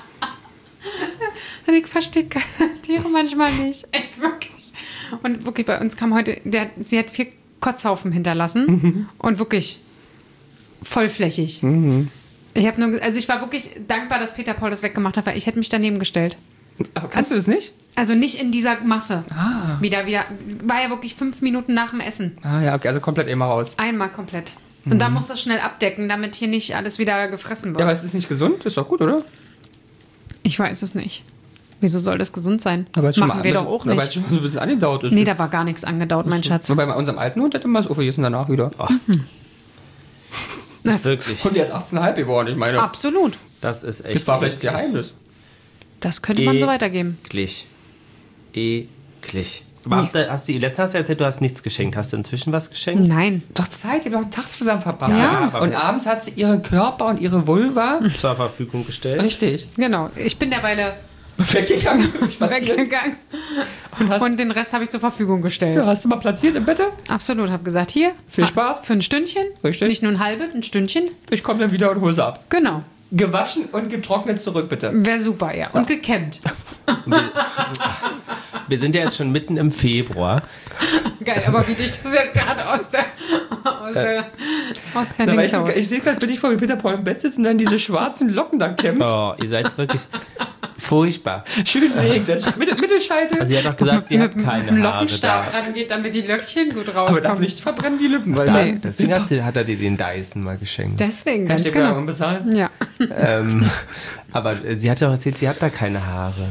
Ich verstehe Tiere manchmal nicht. Echt wirklich. Und wirklich, bei uns kam heute, der, sie hat vier Kotzhaufen hinterlassen Mhm. und wirklich vollflächig. Mhm. Ich habe nur, also ich war wirklich dankbar, dass Peter Paul das weggemacht hat, weil ich hätte mich daneben gestellt. Aber kannst du das nicht? Also nicht in dieser Masse. Ah. Wieder, wieder. War ja wirklich fünf Minuten nach dem Essen. Ah ja, okay, also komplett immer raus. Einmal komplett. Und da muss das schnell abdecken, damit hier nicht alles wieder gefressen wird. Ja, aber es ist nicht gesund, ist doch gut, oder? Ich weiß es nicht. Wieso soll das gesund sein? Aber schon Machen mal, wir doch auch Aber nicht. es schon mal so ein bisschen angedauert ist. Nee, da war gar nichts angedaut, mein Schatz. Wobei bei unserem alten Hund hätte man es aufgegessen danach wieder. Ist wirklich. Und der ist achtzehn Komma fünf geworden, ich meine. Absolut. Das ist echt Das war vielleicht das Geheimnis. Das könnte man so weitergeben. eklig. Eklig. Warte, hast du, letztens hast du erzählt, du hast nichts geschenkt. Hast du inzwischen was geschenkt? Nein. Doch Zeit, die haben doch einen Tag zusammen verbracht. Ja. Und abends hat sie ihren Körper und ihre Vulva. Zur Verfügung gestellt. Richtig. Genau. Ich bin derweile Weggegangen. Spazieren. weggegangen Und hast, und den Rest habe ich zur Verfügung gestellt. hast du mal platziert im Bett? Absolut. Habe gesagt, hier. Viel ha- Spaß. Für ein Stündchen. Richtig. Nicht nur ein halbes, ein Stündchen. Ich komme dann wieder und hole sie ab. Genau. Gewaschen und getrocknet zurück, bitte. Wäre super, ja. Und gekämmt. Wir sind ja jetzt schon mitten im Februar. Geil, aber wie dich das jetzt gerade aus der aus der, aus der Na, weil Dings haut. ich, ich sehe gerade, bin ich vor wie Peter Paul im Bett sitzt und dann diese schwarzen Locken da kämmt. Oh, ihr seid wirklich furchtbar. Schön legt, das ist Mittel, Mittelscheitel. Also sie hat doch gesagt, sie hat mit keine einem Haare Lockenstab da. dran geht, damit die Löckchen gut aber darf rauskommen. nicht verbrennen die Lippen, weil Da, dann deswegen hat, sie, hat er dir den Dyson mal geschenkt. Deswegen, ganz Hashtag genau. Werbung bezahlen. Ja. ähm, aber sie hat doch erzählt, sie hat da keine Haare.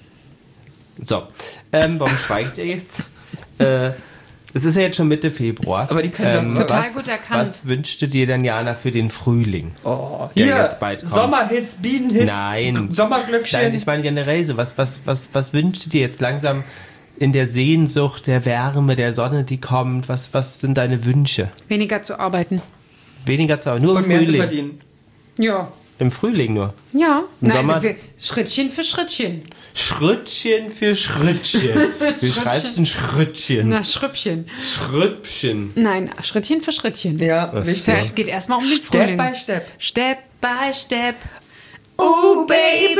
So, ähm, warum schweigt ihr jetzt? Äh, es ist ja jetzt schon Mitte Februar. Aber die kann sie- Total was, gut erkannt. Was wünschst du dir denn, Jana, für den Frühling? Oh, Ja, hier, jetzt bald kommt. Sommerhits, Bienenhits, Nein. Sommerglückchen. Nein, ich meine generell so, was, was, was, was wünschst du dir jetzt langsam in der Sehnsucht, der Wärme, der Sonne, die kommt? Was, was sind deine Wünsche? Weniger zu arbeiten. Weniger zu nur im und mehr zu Frühling. verdienen. Ja. Im Frühling nur. Ja. Im Nein, Sommer- wir, Schrittchen für Schrittchen. Schrittchen für Schrittchen. Wie schreibst du ein Schrittchen? Na, Schrüppchen. Schrittchen. Nein, Schrittchen für Schrittchen. Ja, Was wichtig. Ja, es geht erstmal um den Step Frühling. by Step. Step by Step. Oh, baby.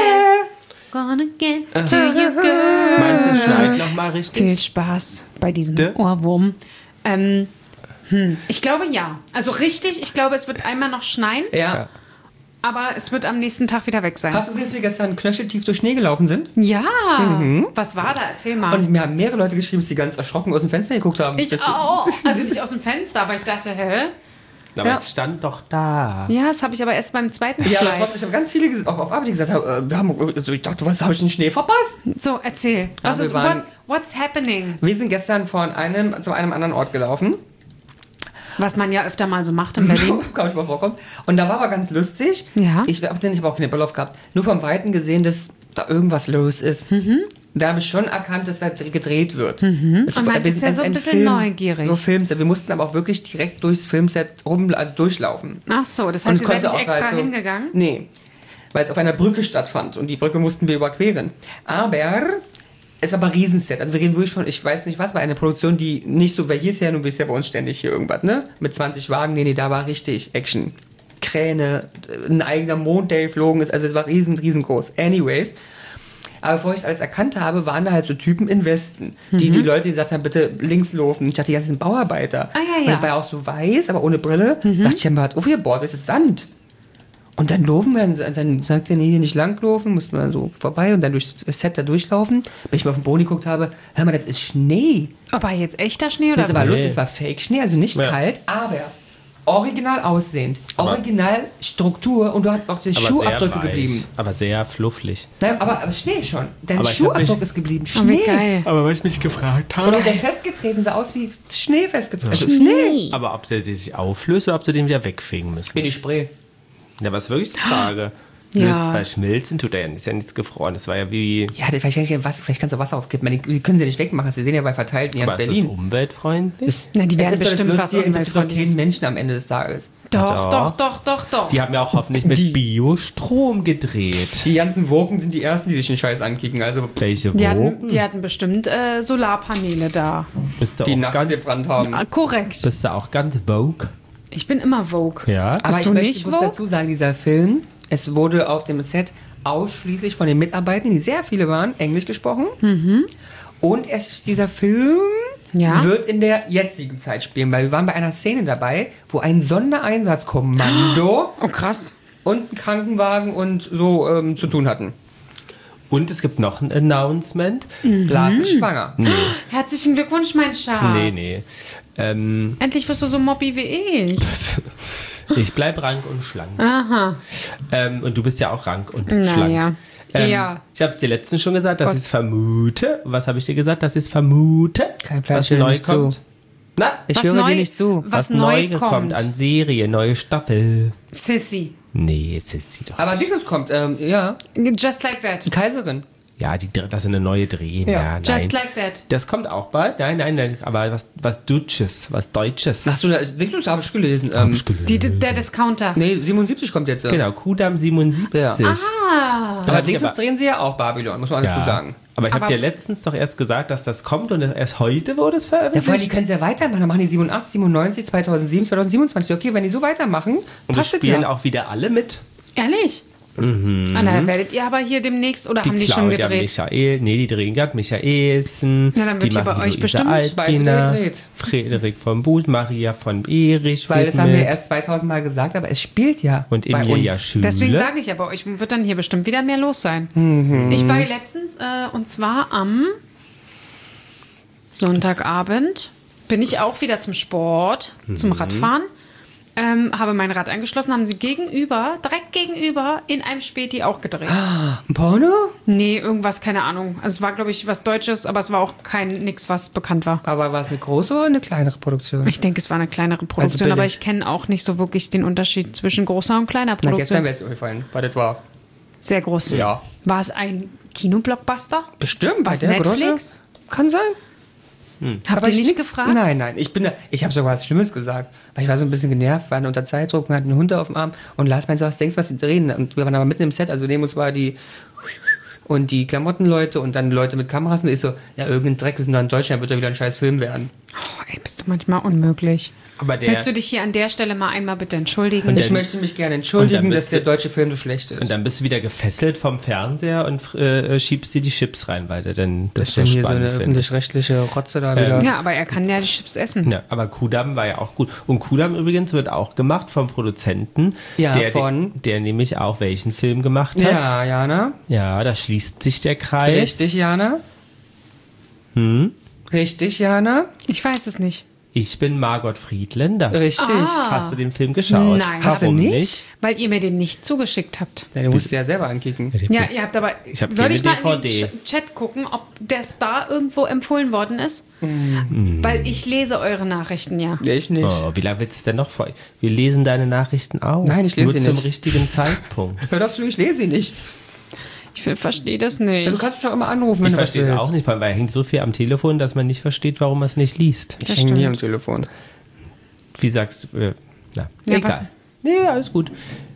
Gonna get to you, girl. Meinst du, es schneit nochmal richtig? Viel Spaß bei diesem Dö? Ohrwurm. Ähm, hm, ich glaube ja. Also richtig, ich glaube, es wird einmal noch schneien, Ja. Ja. aber es wird am nächsten Tag wieder weg sein. Hast du gesehen, dass wir gestern knöcheltief durch Schnee gelaufen sind? Ja. Was war da? Erzähl mal. Und mir haben mehrere Leute geschrieben, dass sie ganz erschrocken aus dem Fenster geguckt haben. ich Das- auch. Also nicht aus dem Fenster, aber ich dachte, hä? Aber Ja. es stand doch da. Ja, das habe ich aber erst beim zweiten Ja, aber Flight. trotzdem, ich habe ganz viele ges- auch auf Arbeit die gesagt, haben, äh, wir haben, also ich dachte, was, habe ich den Schnee verpasst? So, erzähl. Was wir ist, waren- what, what's happening? Wir sind gestern von einem zu einem anderen Ort gelaufen. Was man ja öfter mal so macht in Berlin. Kann ich mal vorkommen. Und da war aber ganz lustig. Ja. Ich habe den ich hab auch keine Brille auf gehabt. Nur vom Weiten gesehen, dass da irgendwas los ist. Da habe ich schon erkannt, dass da gedreht wird. Es- Und man wir ist sind ja so ein bisschen neugierig. So Filmset. Wir mussten aber auch wirklich direkt durchs Filmset rum, also durchlaufen. Ach so, das Und heißt, ihr seid konnte nicht auch extra halt so- hingegangen? Nee, weil es auf einer Brücke stattfand und die Brücke mussten wir überqueren. Aber es war aber ein Riesenset. Also wir reden wirklich von, ich weiß nicht was, war eine Produktion, die nicht so, weil hier ist ja, nun wisst ja bei uns ständig hier irgendwas, ne? Mit zwanzig Wagen, nee, nee, da war richtig Action. Kräne, ein eigener Mond, der geflogen ist, also es war riesen, riesengroß. Anyways, aber bevor ich es alles erkannt habe, waren da halt so Typen in Westen, die mhm. die Leute gesagt haben, bitte links laufen. Ich dachte, die ganzen Bauarbeiter. Ah, ja, ja. Und das war ja auch so weiß, aber ohne Brille. Mhm. Da dachte ich, was aufgebaut, das ist Sand. Und dann laufen wir, dann sagt er, nee, hier nicht langlaufen, mussten wir so vorbei und dann durchs Set da durchlaufen. Bis ich mal auf den Boden geguckt habe, hör mal, das ist Schnee. Aber jetzt echter Schnee oder? Das war nee. lustig, es war Fake-Schnee, also nicht ja. kalt, aber original aussehend, aber original Struktur und du hast auch die Schuhabdrücke geblieben. Aber sehr fluffig. Nein, aber, aber Schnee schon. Dein aber Schuhabdruck ist geblieben. Oh, Schnee. geil. Aber weil ich mich gefragt habe. Und der festgetreten sah aus wie Schnee festgetreten. Also Schnee. Aber ob sie sich auflöst oder ob sie den wieder wegfegen müssen. In die Spree. Ja, was ist wirklich die Frage? Ja. Löst, bei Schmilzen tut er ja, ist ja nichts gefroren. Das war ja wie... Ja, vielleicht, was, vielleicht kannst du Wasser aufkippen. Die, die können sie ja nicht wegmachen. Sie sehen ja bei verteilt in ganz aber Berlin. Ist das umweltfreundlich? Ist, Na, die werden es ist bestimmt doch das was Lustige, interessiert doch umweltfreundliches. keinen Menschen am Ende des Tages. Doch, Doch. doch, doch, doch, doch. Die haben ja auch hoffentlich mit Die- Biostrom gedreht. Die ganzen Woken sind die Ersten, die sich den Scheiß ankicken. Also Welche Die hatten, Wogen? die hatten bestimmt äh, Solarpaneele da. Bist du die auch nachts ganz, gebrannt haben. Ah, korrekt. bist du auch ganz Vogue? Ich bin immer Vogue. Ja. Aber ich du möchte nicht muss Vogue? dazu sagen, dieser Film, es wurde auf dem Set ausschließlich von den Mitarbeitern, die sehr viele waren, Englisch gesprochen. Mhm. Und es, dieser Film Ja. wird in der jetzigen Zeit spielen, weil wir waren bei einer Szene dabei, wo ein Sondereinsatzkommando Oh, krass. und ein Krankenwagen und so ähm, zu tun hatten. Und es gibt noch ein Announcement. Lars ist schwanger. Nee, Herzlichen Glückwunsch, mein Schatz. nee, nee. Ähm, Endlich wirst du so mobby wie ich. ich bleib rank und schlank. Aha. Ähm, und du bist ja auch rank und Na schlank. ja. Ähm, Ja. Ich habe es dir letztens schon gesagt, dass Gott. ich es vermute. Was habe ich dir gesagt? Dass ich es vermute, Kein Plan, was ich höre neu nicht kommt. zu. Na, Ich Was höre neu- dir nicht zu. Was, was neu neu kommt. kommt an Serie, neue Staffel. Sissy. Nee, es ist sie doch. Aber nicht. dieses kommt, ähm, ja, Just like that. die Kaiserin. Ja, die, das sind eine neue Drehen. Ja. Ja, nein. Just like that. Das kommt auch bald. Nein, nein, nein. Aber was, was Deutsches, was Deutsches. Hast du da, Dingsbus habe ich gelesen. Ähm, Die, der Discounter. nee, siebenundsiebzig kommt jetzt. äh. Genau, Kudamm siebenundsiebzig. Ja. Ah. Aber hab ich Dingsbus aber- drehen sie ja auch Babylon, muss man dazu Ja. sagen. Aber ich habe Aber- dir letztens doch erst gesagt, dass das kommt und erst heute wurde es Ja, vor allem, die veröffentlicht. können es ja weitermachen. Dann machen die siebenundachtzig, siebenundneunzig, zweitausendsieben, zweitausendsiebenundzwanzig. Okay, wenn die so weitermachen, und es passt das spielen ja. auch wieder alle mit. Ehrlich? Mhm. Ah, na, werdet ihr aber hier demnächst oder haben die schon Claudia gedreht? Michael, nee, die drehen gerade Michaelsen. Ja, dann wird die hier bei machen euch Luisa bestimmt Altbiner, beide gedreht. Frederik von Buth, Maria von Erich. Weil das spielt haben wir mit. erst zweitausend Mal gesagt, aber es spielt ja Und bei Emilia uns. Schüle. Deswegen sage ich ja, bei euch wird dann hier bestimmt wieder mehr los sein. Ich war hier letztens, äh, und zwar am Sonntagabend, bin ich auch wieder zum Sport, zum Radfahren. Ähm, habe mein Rad angeschlossen, haben sie gegenüber, direkt gegenüber, in einem Späti auch gedreht. Ein Porno? Nee, irgendwas, keine Ahnung. Also es war, glaube ich, was Deutsches, aber es war auch kein nix, was bekannt war. Aber war es eine große oder eine kleinere Produktion? Ich denke, es war eine kleinere Produktion, aber billig. ich kenne auch nicht so wirklich den Unterschied zwischen großer und kleiner Na, Produktion. gestern wäre es aufgefallen, weil das war. Sehr groß. Ja. War es ein Kinoblockbuster? Bestimmt. Was, war der Netflix? Größe? Kann sein. Habt Aber ihr ich nicht nix- gefragt? Nein, nein. Ich bin da, ich habe sogar was Schlimmes gesagt. Weil ich war so ein bisschen genervt, waren unter Zeitdruck und hatten einen Hund auf dem Arm. Und Lars meinte so, was denkst du, was die drehen? Und wir waren aber mitten im Set, also neben uns war die und die Klamottenleute und dann Leute mit Kameras. Und ich so, ja, irgendein Dreck, wir sind da in Deutschland, wird da wieder ein scheiß Film werden. Oh, ey, bist du manchmal unmöglich. Aber der, Willst du dich hier an der Stelle mal einmal bitte entschuldigen? Und Ich dann- möchte mich gerne und entschuldigen, dann dass bist der du- deutsche Film so schlecht ist. und dann bist du wieder gefesselt vom Fernseher und äh, schiebst dir die Chips rein, weil du dann das, das so ist denn hier so spannend eine findest. öffentlich-rechtliche Rotze da wieder. ja, aber er kann ja die Chips essen. Ja, aber Kudamm war ja auch gut. Und Kudamm übrigens wird auch gemacht vom Produzenten, Ja, der, von- der nämlich auch welchen Film gemacht hat. Ja, Jana. Ja, da schließt sich der Kreis. Richtig, Jana. Hm? Richtig, Jana. Ich weiß es nicht. Ich bin Margot Friedländer. Richtig. Ah. Hast du den Film geschaut? Nein. Hast du Warum nicht? Weil ihr mir den nicht zugeschickt habt. Ja, du musst ja selber ankicken. Ja, ihr habt aber. Ich hab soll hier ich mal eine in den D V D. Ch- Chat gucken, ob der Star irgendwo empfohlen worden ist? Weil ich lese eure Nachrichten ja. Nee, ich nicht. Oh, wie lange willst du es denn noch vor? Wir lesen deine Nachrichten auch. Nein, ich lese Nur sie zum nicht. richtigen Zeitpunkt. Hör doch zu, ich lese sie nicht. Ich verstehe das nicht. Du kannst mich doch immer anrufen, wenn Ich du was verstehe es willst. auch nicht, weil er hängt so viel am Telefon, dass man nicht versteht, warum man es nicht liest. Ich Das hänge nie stimmt. am Telefon. Wie sagst du? Äh, na, Ja, egal. was? Nee, alles gut.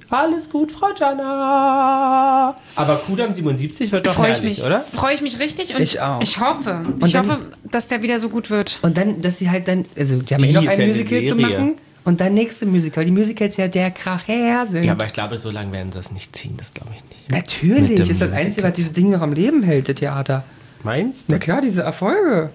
Alles gut, Frau Jana. Aber Kudam siebenundsiebzig wird doch Freue ich herrlich, mich, oder? freue ich mich richtig und Ich auch. ich hoffe, Und ich dann- hoffe, dass der wieder so gut wird. Und dann, dass sie halt dann, also die haben Die eh noch ist ein ja eine Musical zu Serie. machen und dann nächste Musical. Die Musicals ja der Kracher sind. Ja, aber ich glaube, so lange werden sie das nicht ziehen, das glaube ich nicht. Natürlich, Mit dem ist das Einzige, was diese Dinge noch am Leben hält, das Theater. Meinst du? Na klar, diese Erfolge.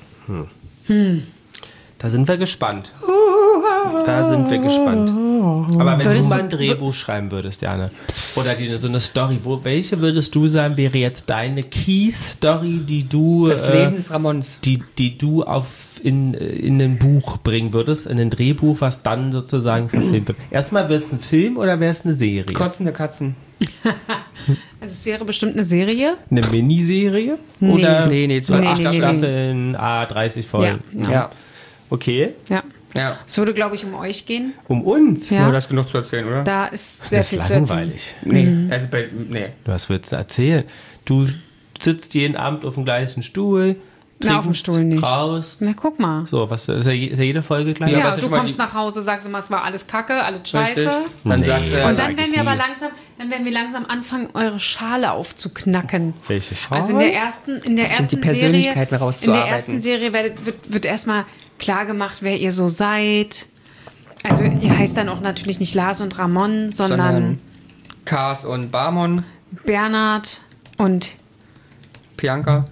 Da sind wir gespannt. Da sind wir gespannt. Aber wenn Würdest du mal du- ein Drehbuch schreiben würdest, Jana, oder die, so eine Story, wo, welche würdest du sagen, wäre jetzt deine Key-Story, die du, Das äh, Leben des Ramons. die, die du auf in, in ein Buch bringen würdest, in ein Drehbuch, was dann sozusagen verfilmt wird? Erstmal, wäre es ein Film oder wäre es eine Serie? Kotzende Katzen. Also es wäre bestimmt eine Serie. Eine Miniserie? Nee. Oder Nee, nee, Nee, acht nee, nee, Staffeln, A, dreißig Folgen? Ja. Ja. Okay. Ja. Ja. Es würde, glaube ich, um euch gehen. Um uns? Ja. Nur das genug zu erzählen, oder? Da ist sehr Das viel ist zu erzählen. langweilig. Nee. Also bei, nee. Was willst du erzählen? Du sitzt jeden Abend auf dem gleichen Stuhl, Na, auf dem trinkst, Stuhl nicht. raus. Na, guck mal. So, was ist ja, je- ist ja jede Folge gleich? Ja, Ja, aber es ist du schon mal kommst die- nach Hause, sagst immer, es war alles Kacke, alles Scheiße. Richtig. Dann Nee. sagt sie, Das Und sag dann ich werden wir aber nie. langsam, dann werden wir langsam anfangen, eure Schale aufzuknacken. Welche Schale? Also in der ersten, in der Stimmt, ersten die Persönlichkeiten Serie, in der rauszuarbeiten. ersten Serie wird, wird, wird erstmal klar gemacht, wer ihr so seid. Also ihr heißt dann auch natürlich nicht Lars und Ramon, sondern, sondern Kars und Barmon, Bernhard und Bianca.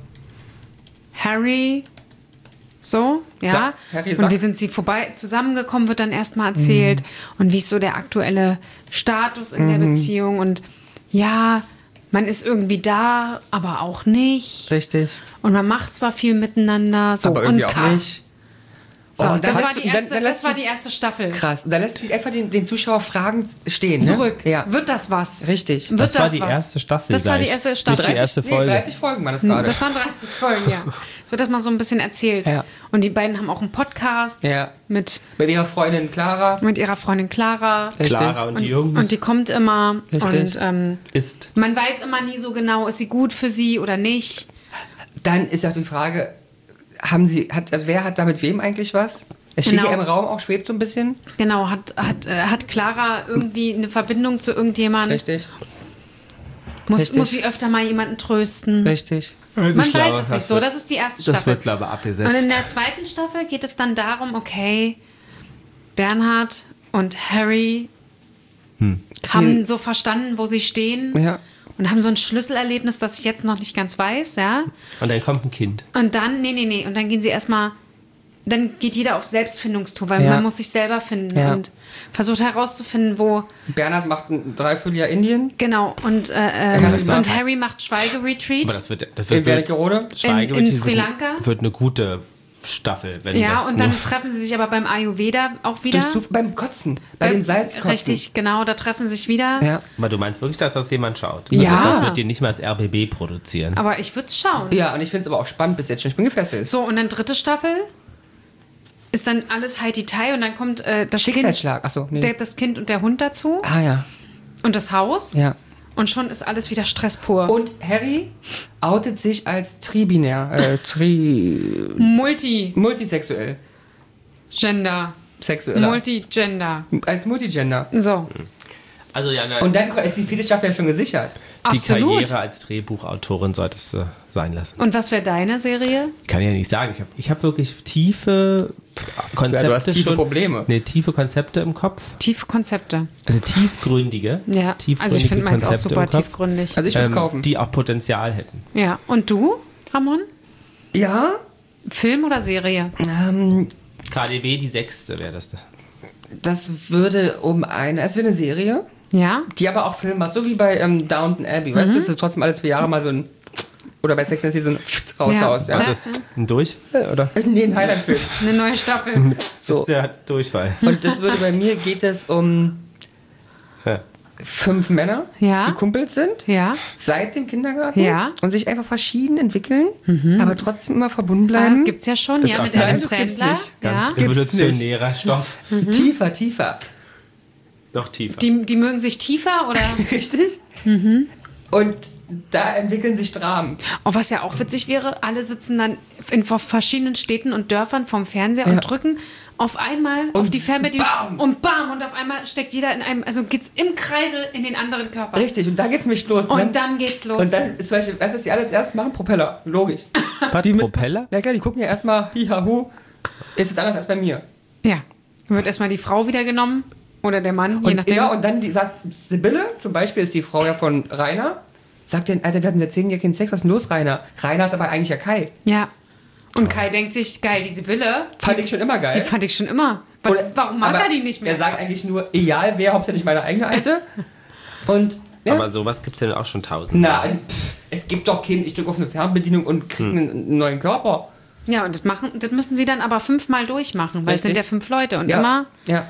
Harry. So, ja. Sack, Harry, und Sack. wie sind sie vorbei zusammengekommen, wird dann erstmal erzählt. Und wie ist so der aktuelle Status in der Mhm. Beziehung. Und ja, man ist irgendwie da, aber auch nicht. Richtig. Und man macht zwar viel miteinander, so aber irgendwie und auch Ka- nicht. So, Oh, und dann das, war lässt die du- dann- erste, dann lässt das war du- die erste Staffel. Krass. Und da lässt sich einfach den, den Zuschauer fragend stehen. Zurück. Ne? Ja. Wird das was? Richtig. Wird Das war das die was? erste Staffel Das war die gleich. erste Nicht Staffel. die erste Nee, Folge. dreißig Folgen waren das gerade. Das waren dreißig Folgen, ja. Es wird das mal so ein bisschen erzählt. Ja. Und die beiden haben auch einen Podcast Ja. mit, Mit ihrer Freundin Clara. mit ihrer Freundin Clara. Richtig. Clara und, Und, die Jungs und die kommt immer. Richtig. Und ähm, ist. man weiß immer nie so genau, ist sie gut für sie oder nicht. Dann ist auch die Frage, haben sie, hat, wer hat da mit wem eigentlich was? Es steht Genau. ja im Raum auch, schwebt so ein bisschen. Genau, hat, hat, äh, hat Clara irgendwie eine Verbindung zu irgendjemandem? Richtig. Muss, Richtig. muss sie öfter mal jemanden trösten? Richtig. Man Ich glaube, weiß es nicht hast so. du- Das ist die erste Das Staffel. wird, glaube ich, abgesetzt. Und in der zweiten Staffel geht es dann darum, okay, Bernhard und Harry haben so verstanden, wo sie stehen Ja. und haben so ein Schlüsselerlebnis, das ich jetzt noch nicht ganz weiß, ja. Und dann kommt ein Kind. Und dann, nee, nee, nee, und dann gehen sie erstmal, dann geht jeder auf Selbstfindungstour, weil Ja. man muss sich selber finden Ja. und versucht herauszufinden, wo, Bernhard macht ein Dreivierteljahr Indien. genau, und, äh, ähm, Ja, das und war- Harry macht Schweigeretreat. Aber das wird, das In wird, Wernigerode. Schweige in wird Sri diese- Lanka? Wird eine gute Staffel, wenn Ja, das und dann nur- treffen sie sich aber beim Ayurveda auch wieder. Durch Zuf- beim Kotzen. Bei dem Salzkotzen. Richtig, genau, da treffen sie sich wieder. Ja. Aber du meinst wirklich, dass das jemand schaut? Ja. Das, das wird dir nicht mal als R B B produzieren. Aber ich würde schauen. Ja, und ich finde es aber auch spannend bis jetzt schon. Ich bin gefesselt. So, und dann dritte Staffel ist dann alles Heidi-Tai und dann kommt äh, das, kind, Schicksalsschlag. Achso, nee. der, das Kind und der Hund dazu ah ja. und das Haus. Ja. Und schon ist alles wieder Stress pur. Und Harry outet sich als tribinär, äh, tri Multi-Gender. multisexuell. Sexueller. Multi-Gender. als Multigender. So, Also ja, Und dann ist die vierte Staffel ja schon gesichert. die absolut. Karriere als Drehbuchautorin solltest du sein lassen. Und was wäre deine Serie? Kann ja nicht sagen. Ich habe ich hab wirklich tiefe Konzepte Ja, du hast tiefe schon. Probleme. Nee, tiefe Konzepte im Kopf. Tiefe Konzepte. Also tiefgründige. Ja, tiefgründige also ich finde meins auch Konzepte super im Kopf, tiefgründig. Also ich würde es ähm, kaufen. die auch Potenzial hätten. Ja, und du, Ramon? Ja? Film oder Serie? Ähm, K D W, die sechste wäre das. das würde um eine, es wäre eine Serie, Ja? die aber auch Film macht, so wie bei ähm, Downton Abbey. Weißt du, dass du trotzdem alle zwei Jahre mal so ein, oder bei Sex and the City so ein raushaust. Ja. Ja. Was ist ein Durchfall, oder? Nee, ein Highlight-Film. Eine neue Staffel. So. Das ist der Durchfall. Und das würde bei mir, geht es um Ja. fünf Männer, Ja. die Kumpels sind, Ja. seit dem Kindergarten Ja. und sich einfach verschieden entwickeln, aber trotzdem immer verbunden Ah, bleiben. das gibt's ja schon, ja, auch mit geil. Adam Das gibt's Sandler. nicht. Ja. Ganz Gibt's revolutionärer Stoff. Tiefer, tiefer. Noch tiefer. Die, die mögen sich tiefer oder? Richtig? Und da entwickeln sich Dramen. Oh, was ja auch witzig wäre, alle sitzen dann in verschiedenen Städten und Dörfern vorm Fernseher Ja. und drücken auf einmal auf Und die Fernbedienung bam! und bam und auf einmal steckt jeder in einem, also geht's im Kreisel in den anderen Körper. Richtig, und da geht's mich los. Und ne? dann geht's los. Und dann ist zum Beispiel, was ist die alles erst machen? Propeller, logisch. Was, Die müssen- Propeller? Ja klar, die gucken ja erstmal, hihahu, ist es anders als bei mir. Ja, wird erstmal die Frau wieder genommen oder der Mann, je Und, nachdem. ja, und dann die, sagt Sibylle, zum Beispiel ist die Frau ja von Rainer, sagt dann, Alter, wir hatten seit zehn Jahren keinen Sex, was ist denn los, Rainer? Rainer ist aber eigentlich ja Kai. Ja. Und Kai denkt sich, geil, die Sibylle, Fand ich schon immer geil. die fand ich schon immer. Wa- Oder- Warum mag aber er die nicht mehr? Er sagt eigentlich nur, egal wer, hauptsächlich meine eigene Alte. Und, ja. Aber sowas gibt es ja auch schon tausend. Na, pff, es gibt doch kein, ich drücke auf eine Fernbedienung und kriege Hm. einen, einen neuen Körper. Ja, und das, machen, das müssen sie dann aber fünfmal durchmachen, weil es sind Richtig. ja fünf Leute und Ja. immer. Ja.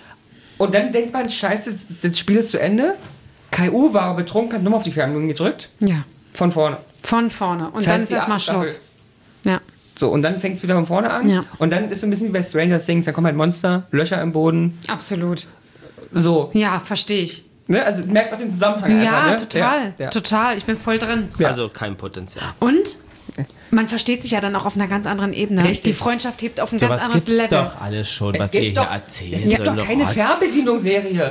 Und dann denkt man, scheiße, das Spiel ist zu Ende. Kai U war betrunken, hat nochmal auf die Fernbedienung gedrückt. Ja, Von vorne. von vorne. Und Das dann heißt, ist die erstmal achte Schluss. Ja. So, und dann fängt es wieder von vorne an. Ja. Und dann ist so ein bisschen wie bei Stranger Things, da kommen halt Monster, Löcher im Boden. Absolut. So. Ja, verstehe ich. Ne? Also du merkst auch den Zusammenhang Ja, einfach, ne? total. Ja, ja. Total. Ich bin voll drin. Ja. Also kein Potenzial. Und man versteht sich ja dann auch auf einer ganz anderen Ebene. Richtig. Die Freundschaft hebt auf ein So ganz was anderes gibt's Level. doch alles schon, Es was ihr hier gibt doch, erzählt. es gibt so doch eine keine Rotz. Fernbedienungsserie.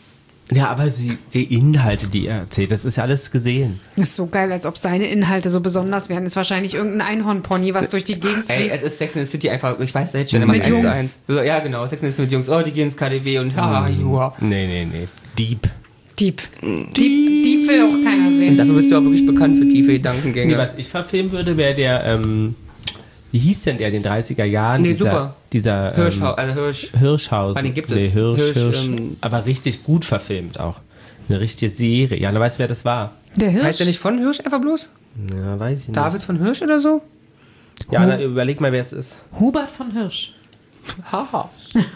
Ja, aber sie, die Inhalte, die ihr erzählt, das ist ja alles gesehen. Das ist so geil, als ob seine Inhalte so besonders wären. Ist wahrscheinlich irgendein Einhornpony, was durch die Gegend Ey, fliegt. es ist Sex in the City einfach, ich weiß da jetzt schon immer Mit eins zu Jungs. eins. So, ja, genau, Sex in the City mit Jungs, oh, die gehen ins K D W und haha, juha. Nee, nee, nee. Deep. Dieb. Dieb. Dieb will auch keiner Und sehen. dafür bist du auch wirklich bekannt für tiefe Gedankengänge. Nee, was ich verfilmen würde, wäre der, ähm, wie hieß denn der in den dreißiger Jahren? Nee, dieser, super. Dieser, Hirschhau, ähm, also Hirsch. Hirschhausen. Ah, den gibt nee, es. Hirsch, Hirsch, Hirsch. ähm, aber richtig gut verfilmt auch. Eine richtige Serie. Jana weiß, wer das war. Der Hirsch. Heißt der nicht von Hirsch einfach bloß? Ja, weiß ich nicht. David von Hirsch oder so? Jana, überleg mal, wer es ist. Hubert von Hirsch. Haha.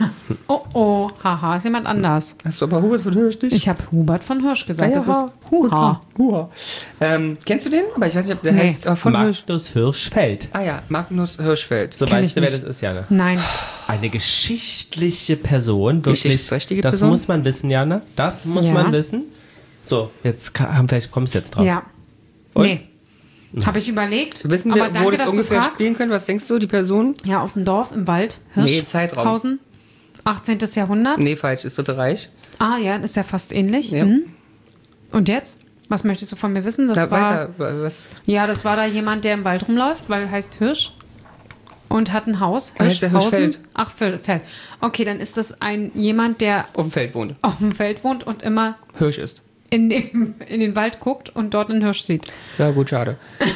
Oh oh, haha, ist jemand anders. Hast du aber Hubert von Hirsch nicht? Ich habe Hubert von Hirsch gesagt. Das ist Huha. Huha. Huha. Ähm, kennst du den? Aber ich weiß nicht, ob der Nee. heißt aber von Hirsch. Magnus Hirschfeld. Ah ja, Magnus Hirschfeld. So Kenn weißt ich du, wer nicht. das ist, Jana? Nein. Eine geschichtliche Person. Wirklich. Geschichtsträchtige Das Person? muss man wissen, Jana. Das muss Ja. man wissen. So, jetzt kann, vielleicht kommst du jetzt drauf. Ja. Und? Nee. Habe ich überlegt. Wissen aber wir, danke, wo das dass du ungefähr fragst. spielen könnte? Was denkst du, die Person? Ja, auf dem Dorf, im Wald. Hirsch, Nee, Zeitraum. Hausen. achtzehntes Jahrhundert. Nee, falsch, ist Dritte Reich. Ah ja, ist ja fast ähnlich. Ja. Mhm. Und jetzt? Was möchtest du von mir wissen? Das Da, war, weiter, was? ja, das war da jemand, der im Wald rumläuft, weil er heißt Hirsch und hat ein Haus. Ah, heißt der Hirschfeld? Ach, Feld. Feld. Okay, dann ist das ein jemand, der Auf dem Feld wohnt. auf dem Feld wohnt und immer Hirsch ist. in, dem, in den Wald guckt und dort einen Hirsch sieht. Ja, gut, schade.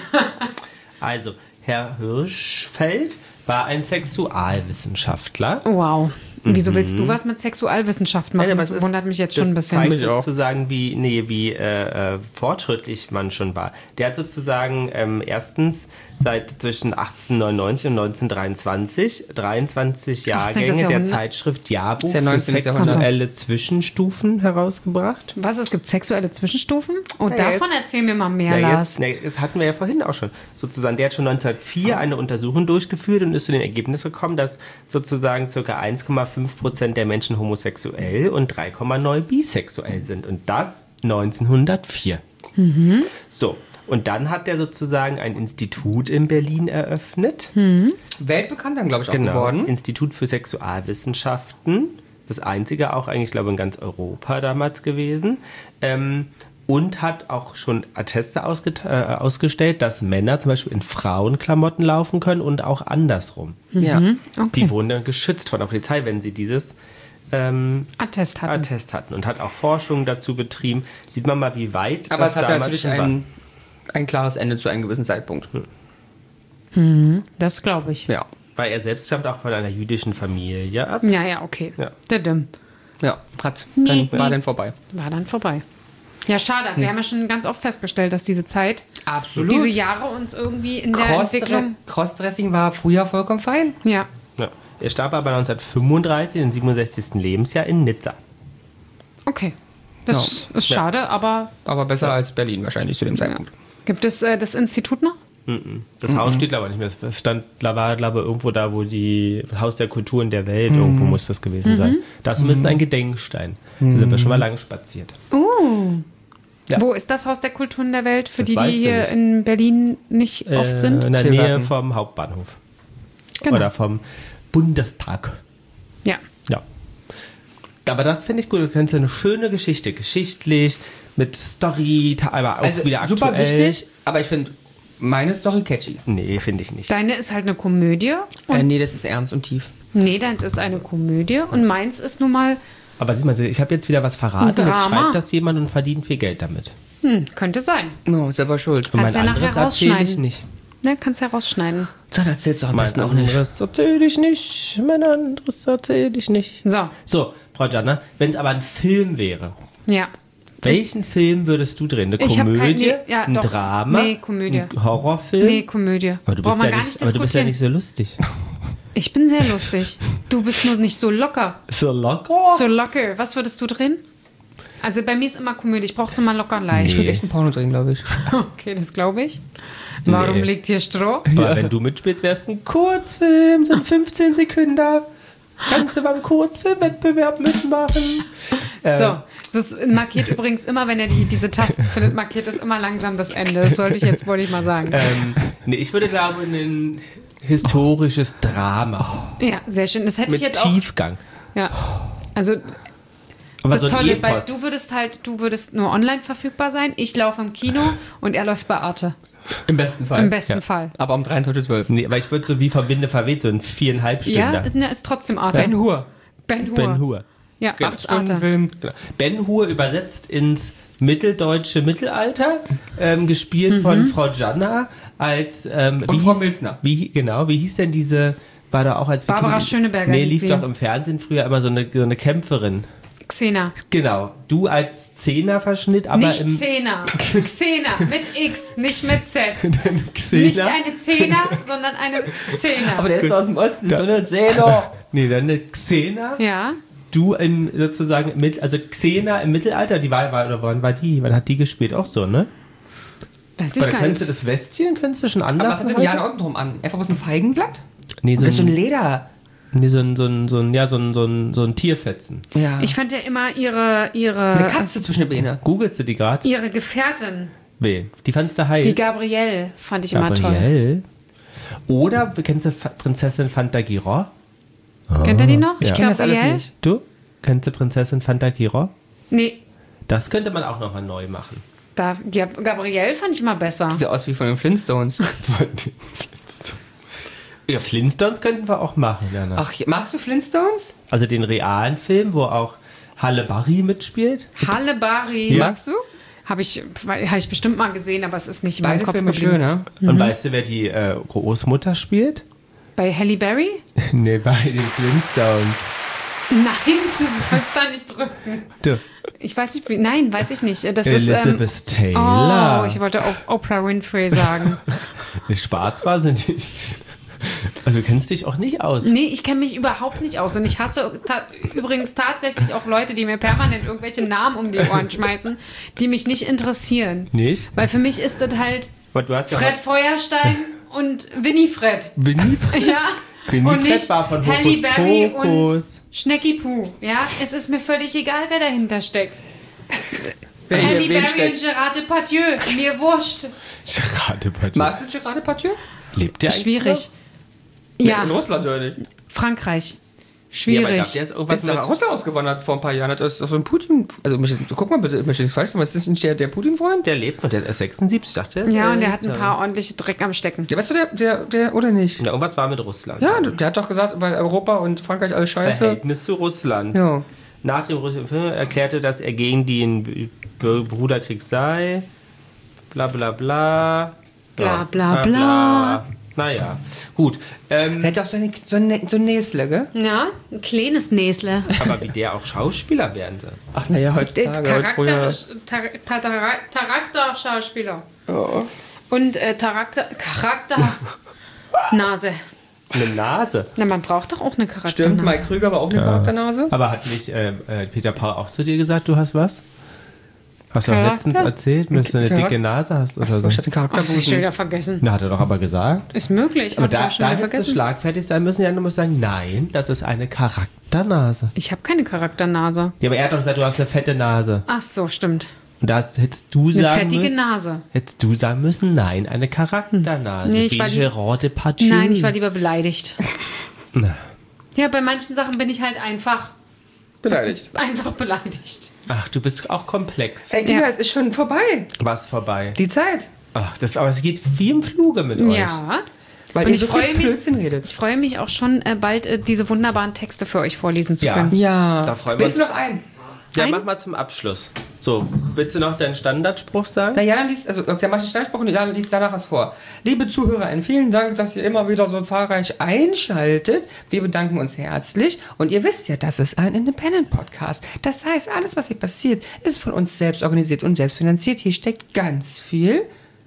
Also, Herr Hirschfeld war ein Sexualwissenschaftler. Wow. Wieso willst du was mit Sexualwissenschaft machen? Nein, aber das es ist- wundert mich jetzt schon ein Das bisschen. zeigt Mich auch. sozusagen, wie, nee, wie äh, äh, fortschrittlich man schon war. Der hat sozusagen ähm, erstens seit zwischen achtzehnhundertneunundneunzig und neunzehnhundertdreiundzwanzig dreiundzwanzig Jahrgänge der Jahrhundert. Zeitschrift Jahrbuch Ist ja für neunzehntes Jahrhundert. sexuelle Zwischenstufen herausgebracht. Was, es gibt sexuelle Zwischenstufen? Oh, Ja, davon jetzt- erzähl mir mal mehr, Ja, Lars. jetzt, ne, das hatten wir ja vorhin auch schon. Sozusagen, der hat schon neunzehnhundertvier eine Untersuchung durchgeführt und ist zu dem Ergebnis gekommen, dass sozusagen ca. eins Komma fünf Prozent der Menschen homosexuell und drei Komma neun bisexuell sind. Und das neunzehnhundertvier. So, und dann hat er sozusagen ein Institut in Berlin eröffnet. Weltbekannt dann, glaube ich, auch Genau, geworden. Institut für Sexualwissenschaften. Das einzige auch eigentlich, glaube ich, in ganz Europa damals gewesen. Ähm, und hat auch schon Atteste ausget- äh, ausgestellt, dass Männer zum Beispiel in Frauenklamotten laufen können und auch andersrum. Ja. Okay. Die wurden dann geschützt von der Polizei, wenn sie dieses ähm, Attest hatten. Attest hatten. Und hat auch Forschung dazu betrieben. Sieht man mal, wie weit Aber das es hat damals natürlich schon war. ein, ein klares Ende zu einem gewissen Zeitpunkt. Das glaube ich. Ja. Weil er selbst stammt auch von einer jüdischen Familie ab. Ja, ja, okay. Ja. Didim. Ja, hat. Nee, Dann war nee. dann vorbei. War dann vorbei. Ja, schade. Wir haben ja schon ganz oft festgestellt, dass diese Zeit, Absolut. diese Jahre uns irgendwie in der Crossdre- Entwicklung... Crossdressing war früher vollkommen fein. Ja, Ja. Er starb aber neunzehnhundertfünfunddreißig, im siebenundsechzigsten Lebensjahr in Nizza. okay. Das ist Ja. schade, aber Aber besser als Berlin wahrscheinlich zu dem Zeitpunkt. gibt es äh, das Institut noch? Das Haus steht aber nicht mehr. Es stand, war, glaube ich, irgendwo da, wo die Haus der Kulturen der Welt, irgendwo muss das gewesen sein. Da ist zumindest ein Gedenkstein. Da sind wir schon mal lange spaziert. Uh, Ja. Wo ist das Haus der Kulturen der Welt? Für Das die, die weißt du hier nicht. in Berlin nicht Äh, oft sind? In der Tiergarten. Nähe vom Hauptbahnhof. Genau. Oder vom Bundestag. Ja. Ja. Aber das finde ich gut. Du kannst eine schöne Geschichte, geschichtlich, mit Story, aber auch Also wieder aktuell. super wichtig, aber ich finde meine Story catchy. Nee, finde ich nicht. Deine ist halt eine Komödie. Und Äh, nee, das ist ernst und tief. nee, deins ist eine Komödie. Und meins ist nun mal, Aber sieh mal, ich habe jetzt wieder was verraten. Ein Jetzt Drama. schreibt das jemand und verdient viel Geld damit. hm, könnte sein. No, selber schuld. Und Kannst mein ja nachher anderes erzähle ich rausschneiden. nicht. Ne, kannst ja rausschneiden. Dann erzählst du am Mein besten auch nicht. anderes erzähle ich nicht. Mein anderes erzähle ich nicht. So, So, Frau Gianna, wenn es aber ein Film wäre, ja. welchen Film würdest du drehen? Eine Ich hab kein- Komödie, nee, ja, ein doch. Drama, Nee, Komödie. ein Horrorfilm? Nee, Komödie. aber du, Braucht bist man ja gar nicht, nicht aber du bist ja diskutieren. nicht so lustig. Ich bin sehr lustig. Du bist nur nicht so locker. So locker? So locker. Was würdest du drehen? Also bei mir ist immer Komödie. Ich brauche es immer locker leicht. Ich würde echt ein Porno drehen, glaube ich. Okay, das glaube ich. Warum Nee. liegt hier Stroh? Aber wenn du mitspielst, wärst ein Kurzfilm, so ein fünfzehn Sekunden. Kannst du beim Kurzfilmwettbewerb mitmachen? So, das markiert übrigens immer, wenn er die, diese Tasten findet, markiert das immer langsam das Ende. Das wollte ich jetzt, wollte ich mal sagen. Ähm, nee, ich würde glaube ein historisches Drama Ja, sehr schön. Das hätte mit ich jetzt auch. Tiefgang. Ja. Also Aber das so ein Tolle, weil Epos. du würdest halt, du würdest nur online verfügbar sein. Ich laufe im Kino und er läuft bei Arte. Im besten Fall. Im besten Ja. Fall. Aber um dreiundzwanzig Uhr zwölf. Nee, aber ich würde so wie Verbinde verweht, so ein viereinhalb Stunden. Ja, ist, ne, ist trotzdem Arte. Ben Hur. Ben Hur. Ben Hur. Ja, Acht ist Stunden Arte. Film. Genau. Ben Hur übersetzt ins mitteldeutsche Mittelalter, ähm, gespielt von Frau Gianna als ähm, Und wie Frau hieß- Milzner. Wie, genau, wie hieß denn diese, war da auch als Barbara Viking- Schöneberger Nee, hieß lief sie. doch im Fernsehen früher immer so eine, so eine Kämpferin. Xena. Genau, du als Zehner-Verschnitt, aber Nicht im Zehner. Xena mit X, nicht mit Z. Nicht Xena. eine Zehner, sondern eine Xena. Aber der ist doch aus dem Osten, so eine Zähler. Nee, dann eine Xena. Ja. Du im, sozusagen, mit, also Xena im Mittelalter, die war, war, oder wann war die? Wann hat die gespielt? Auch so, ne? Weiß ich Oder gar könntest nicht. du das Westchen, könntest du schon Aber was anders hat denn Jana unten drum an? Einfach bloß ein Feigenblatt? Nee, so Das ist so ein ein, Leder. nee, so ein, so ein, so ein, ja, so ein, so ein, so ein Tierfetzen. Ja. Ich fand ja immer ihre, Eine ihre, Katze zwischen den Beinen. Googlest du die gerade? ihre Gefährtin, Weh, die fandst du heiß. die Gabrielle, fand ich immer toll. Gabrielle. Oder, kennst du Fa- Prinzessin Fantagiro? Kennt ihr die noch? Ich kenne das alles Gabrielle? nicht. Du? Kennst du Prinzessin Fantagiro? Nee, Das könnte man auch nochmal neu machen. da, ja, Gabrielle fand ich immer besser. Sieht aus wie von den Flintstones. Ja, Flintstones könnten wir auch machen, Jana. Ach, magst du Flintstones? Also den realen Film, wo auch Halle Berry mitspielt. Halle Bari. Magst du? Habe ich, hab ich bestimmt mal gesehen, aber es ist nicht in meinem Beide Kopf Filme geblieben. schön, ne? Und weißt du, wer die äh, Großmutter spielt? Bei Halle Berry? Nee, bei den Flintstones. Nein, du sollst da nicht drücken. Du. Ich weiß nicht, wie, nein, weiß ich nicht. Das Elizabeth ist, ähm, Taylor. oh, ich wollte O- Oprah Winfrey sagen. Nicht schwarz war sie nicht. Also du kennst dich auch nicht aus. Nee, ich kenne mich überhaupt nicht aus. Und ich hasse ta übrigens tatsächlich auch Leute, die mir permanent irgendwelche Namen um die Ohren schmeißen, die mich nicht interessieren. Nicht? Weil für mich ist das halt Aber du hast ja Fred Feuerstein und Winifred. Winifred. Ja. Winifred und nicht war von Halle Hokus Berry und Pokus. Schnecki Poo. Ja, es ist mir völlig egal, wer dahinter steckt. Wer Halle hier, wem Berry und steckt? Gerard Depardieu. Mir wurscht. Gerard Depardieu. Magst du Gerard Depardieu? Lebt der eigentlich Schwierig. In Ja, Russland oder nicht? Frankreich. noch? Ja, aber ich Schwierig. dachte, der ist Der irgendwas ist nach mit... Russland ausgewandert vor ein paar Jahren. Das ist doch so ein Putin. Also, mich- guck mal bitte, ich möchte nichts falsch sagen, aber ist das nicht der, der Putin-Freund? Der lebt noch, der ist erst sechsundsiebzig, dachte ich. Ja, und der hat ein paar ordentliche Dreck am Stecken. Ja, weißt du, der, der, der, oder nicht? Ja, irgendwas war mit Russland. Ja, der hat doch gesagt, weil Europa und Frankreich alles scheiße. Verhältnis zu Russland. Ja. Nach dem russischen Film erklärte, dass er gegen den B- B- Bruderkrieg sei. Bla bla bla. Bla, Ja, bla, bla. Naja, gut. Ähm, Er hat auch so, eine, so, eine, so ein Näsle, gell? Ja, ein kleines Näsle. aber wie der auch Schauspieler werden soll. Ach, naja, Der heutzutage. heute Charakter, früher. Tar Tar Tar Charakterschauspieler. Und äh, Charakter, Charakter Nase. Eine Nase. Na, man braucht doch auch eine Stimmt, Charakternase. Mike Krüger war auch eine Charakternase. Aber hat nicht äh, äh, Peter Paul auch zu dir gesagt, du hast was? Hast du auch Charakter? letztens erzählt, dass du eine Charak- dicke Nase hast oder Achso, so? ich hatte einen Ach, das hab ich schon Charakterbusen. wieder vergessen. Na, hat er doch aber gesagt. Ist möglich. Aber Hab ich da, auch schon da wieder hättest du vergessen. schlagfertig sein müssen. Ja, du musst sagen, nein, das ist eine Charakternase. Ich habe keine Charakternase. Ja, aber er hat doch gesagt, du hast eine fette Nase. Ach so, stimmt. Und da hast- hättest du Eine sagen fettige müssen, Nase. hättest du sagen müssen, nein, eine Charakternase. Nee, ich wie war die- Gerard Depardieu. Nein, ich war lieber beleidigt. Na. Ja, bei manchen Sachen bin ich halt einfach, Beleidigt. einfach beleidigt. Ach, du bist auch komplex. Ey, Kinder, Ja. es ist schon vorbei. Was vorbei. Die Zeit. Ach, das, aber es geht wie im Fluge mit euch. Ja. Weil Und ihr ich so viel freue mich- Blödsinn redet. Ich freue mich auch schon, äh, bald äh, diese wunderbaren Texte für euch vorlesen zu Ja. können. Ja. Da freuen wir Willst du uns. noch einen? Ja, Ein- mach mal zum Abschluss. So, willst du noch deinen Standardspruch sagen? Na, Jana liest, also der macht den Standspruch und Jana liest danach was vor. Liebe ZuhörerInnen, vielen Dank, dass ihr immer wieder so zahlreich einschaltet. Wir bedanken uns herzlich. Und ihr wisst ja, das ist ein Independent-Podcast. Das heißt, alles, was hier passiert, ist von uns selbst organisiert und selbst finanziert. Hier steckt ganz viel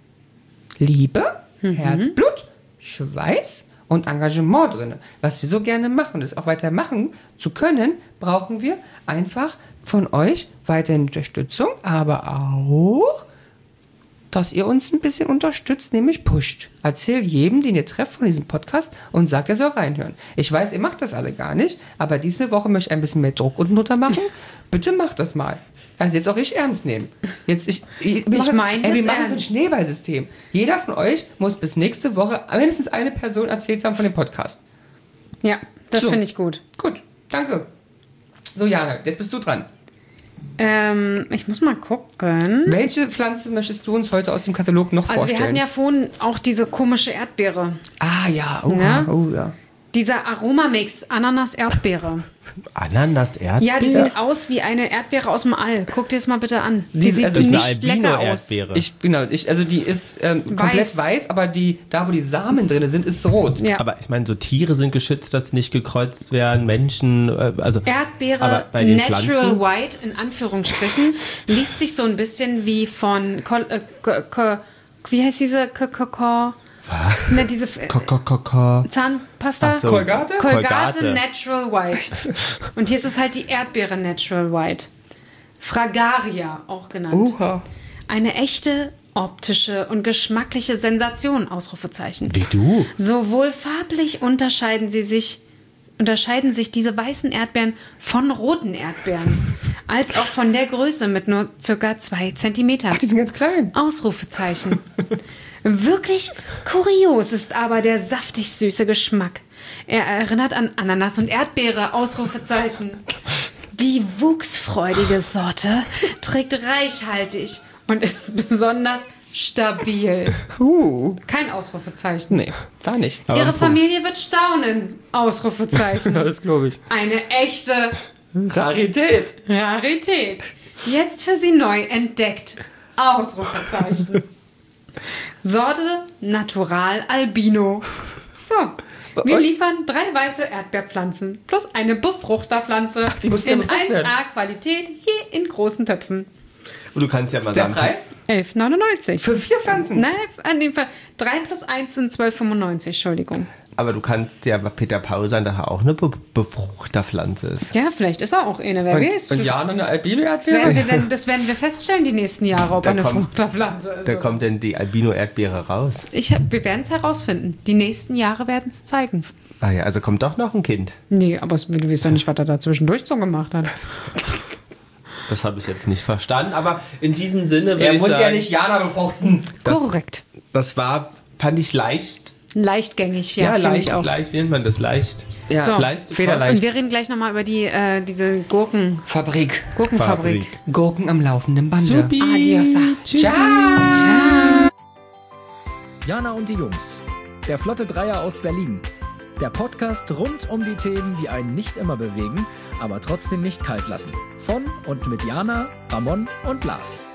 Liebe, Herzblut, Schweiß und Engagement drin. Was wir so gerne machen und es auch weiter machen zu können, brauchen wir einfach von euch weiterhin Unterstützung, aber auch, dass ihr uns ein bisschen unterstützt, nämlich pusht. Erzählt jedem, den ihr trefft von diesem Podcast und sagt, er soll reinhören. Ich weiß, ihr macht das alle gar nicht, aber diese Woche möchte ich ein bisschen mehr Druck unten drunter machen. Bitte macht das mal. Also jetzt auch richtig ernst nehmen. Jetzt, ich ich, wir machen- meine ey, wir das machen so ein ernst. Schneeballsystem. Jeder von euch muss bis nächste Woche mindestens eine Person erzählt haben von dem Podcast. Ja, das So. finde ich gut. Gut, danke. So, Jana, jetzt bist du dran. Ähm, ich muss mal gucken. Welche Pflanze möchtest du uns heute aus dem Katalog noch Also vorstellen? wir hatten ja vorhin auch diese komische Erdbeere. ah ja, oh, Ja? oh ja. Dieser Aromamix, Ananas-Erdbeere. Ananas, Erdbeere? Ja, die sieht aus wie eine Erdbeere aus dem All. Guck dir das mal bitte an. Die, Die- sieht also Das ist nicht eine lecker aus. Albino-Erdbeere. Ich, genau, ich, also die ist ähm, komplett Weiß. weiß, aber die, da wo die Samen drin sind, ist rot. Ja. Aber ich meine, so Tiere sind geschützt, dass nicht gekreuzt werden, Menschen, äh, also... Aber Erdbeere bei den Natural Pflanzen? White in Anführungsstrichen liest sich so ein bisschen wie von Kol äh, Ko- Ko- wie heißt diese Ko- Ko- Ko- ne, diese F- Ko- ko- ko- ko. Zahnpasta? Ach so. Colgate? Colgate Colgate. Natural White. Und hier ist es halt die Erdbeere Natural White. Fragaria auch genannt. Uha. Eine echte optische und geschmackliche Sensation, Ausrufezeichen. Wie du? Sowohl farblich unterscheiden sie sich, unterscheiden sich diese weißen Erdbeeren von roten Erdbeeren, als auch von der Größe mit nur circa zwei Zentimetern. Ach, die sind ganz klein. Ausrufezeichen. Wirklich kurios ist aber der saftig süße Geschmack. Er erinnert an Ananas und Erdbeere, Ausrufezeichen. Die wuchsfreudige Sorte trägt reichhaltig und ist besonders stabil. Uh. Kein Ausrufezeichen. Nee, da nicht. Aber Ihre ein Punkt. Familie wird staunen, Ausrufezeichen. Das glaube ich. Eine echte Rarität. Rarität. Jetzt für Sie neu entdeckt, Ausrufezeichen. Sorte Natural Albino. So, wir liefern drei weiße Erdbeerpflanzen plus eine Befruchterpflanze die muss wieder in befruchtet werden. eins A Qualität, hier in großen Töpfen. Und du kannst ja mal Der sagen... Preis? elf neunundneunzig. Für vier Pflanzen? Nein, an dem Fall drei plus eins sind zwölf fünfundneunzig, Entschuldigung. Aber du kannst ja bei Peter Paul sagen, dass er auch eine Be Befruchterpflanze ist. Ja, vielleicht ist er auch eine, wer weiß. Und, und Jana eine Das werden, wir Albino-Erdbeere? dann, das werden wir feststellen die nächsten Jahre, ob Da er eine kommt- Fruchterpflanze ist. Da kommt denn die Albino-Erdbeere raus. Ich hab, wir werden es herausfinden. Die nächsten Jahre werden es zeigen. Ah ja, also kommt doch noch ein Kind. Nee, aber es- du weißt doch nicht, was er da zwischendurch so gemacht hat. Das habe ich jetzt nicht verstanden, aber in diesem Sinne würde Er ich muss sagen, ja nicht Jana befruchten. das, Korrekt. das war, fand ich leicht. Leichtgängig, ja, Ja, finde leicht, ich auch. leicht, wie nennt man das? Leicht. Ja, So. Leicht. Federleicht. Und wir reden gleich nochmal über die, äh, diese Gurken, Fabrik. Gurkenfabrik. Gurken am laufenden Bande. Supi. Adiosa. Ciao. Jana und die Jungs. Der Flotte Dreier aus Berlin. Der Podcast rund um die Themen, die einen nicht immer bewegen, aber trotzdem nicht kalt lassen. Von und mit Jana, Ramon und Lars.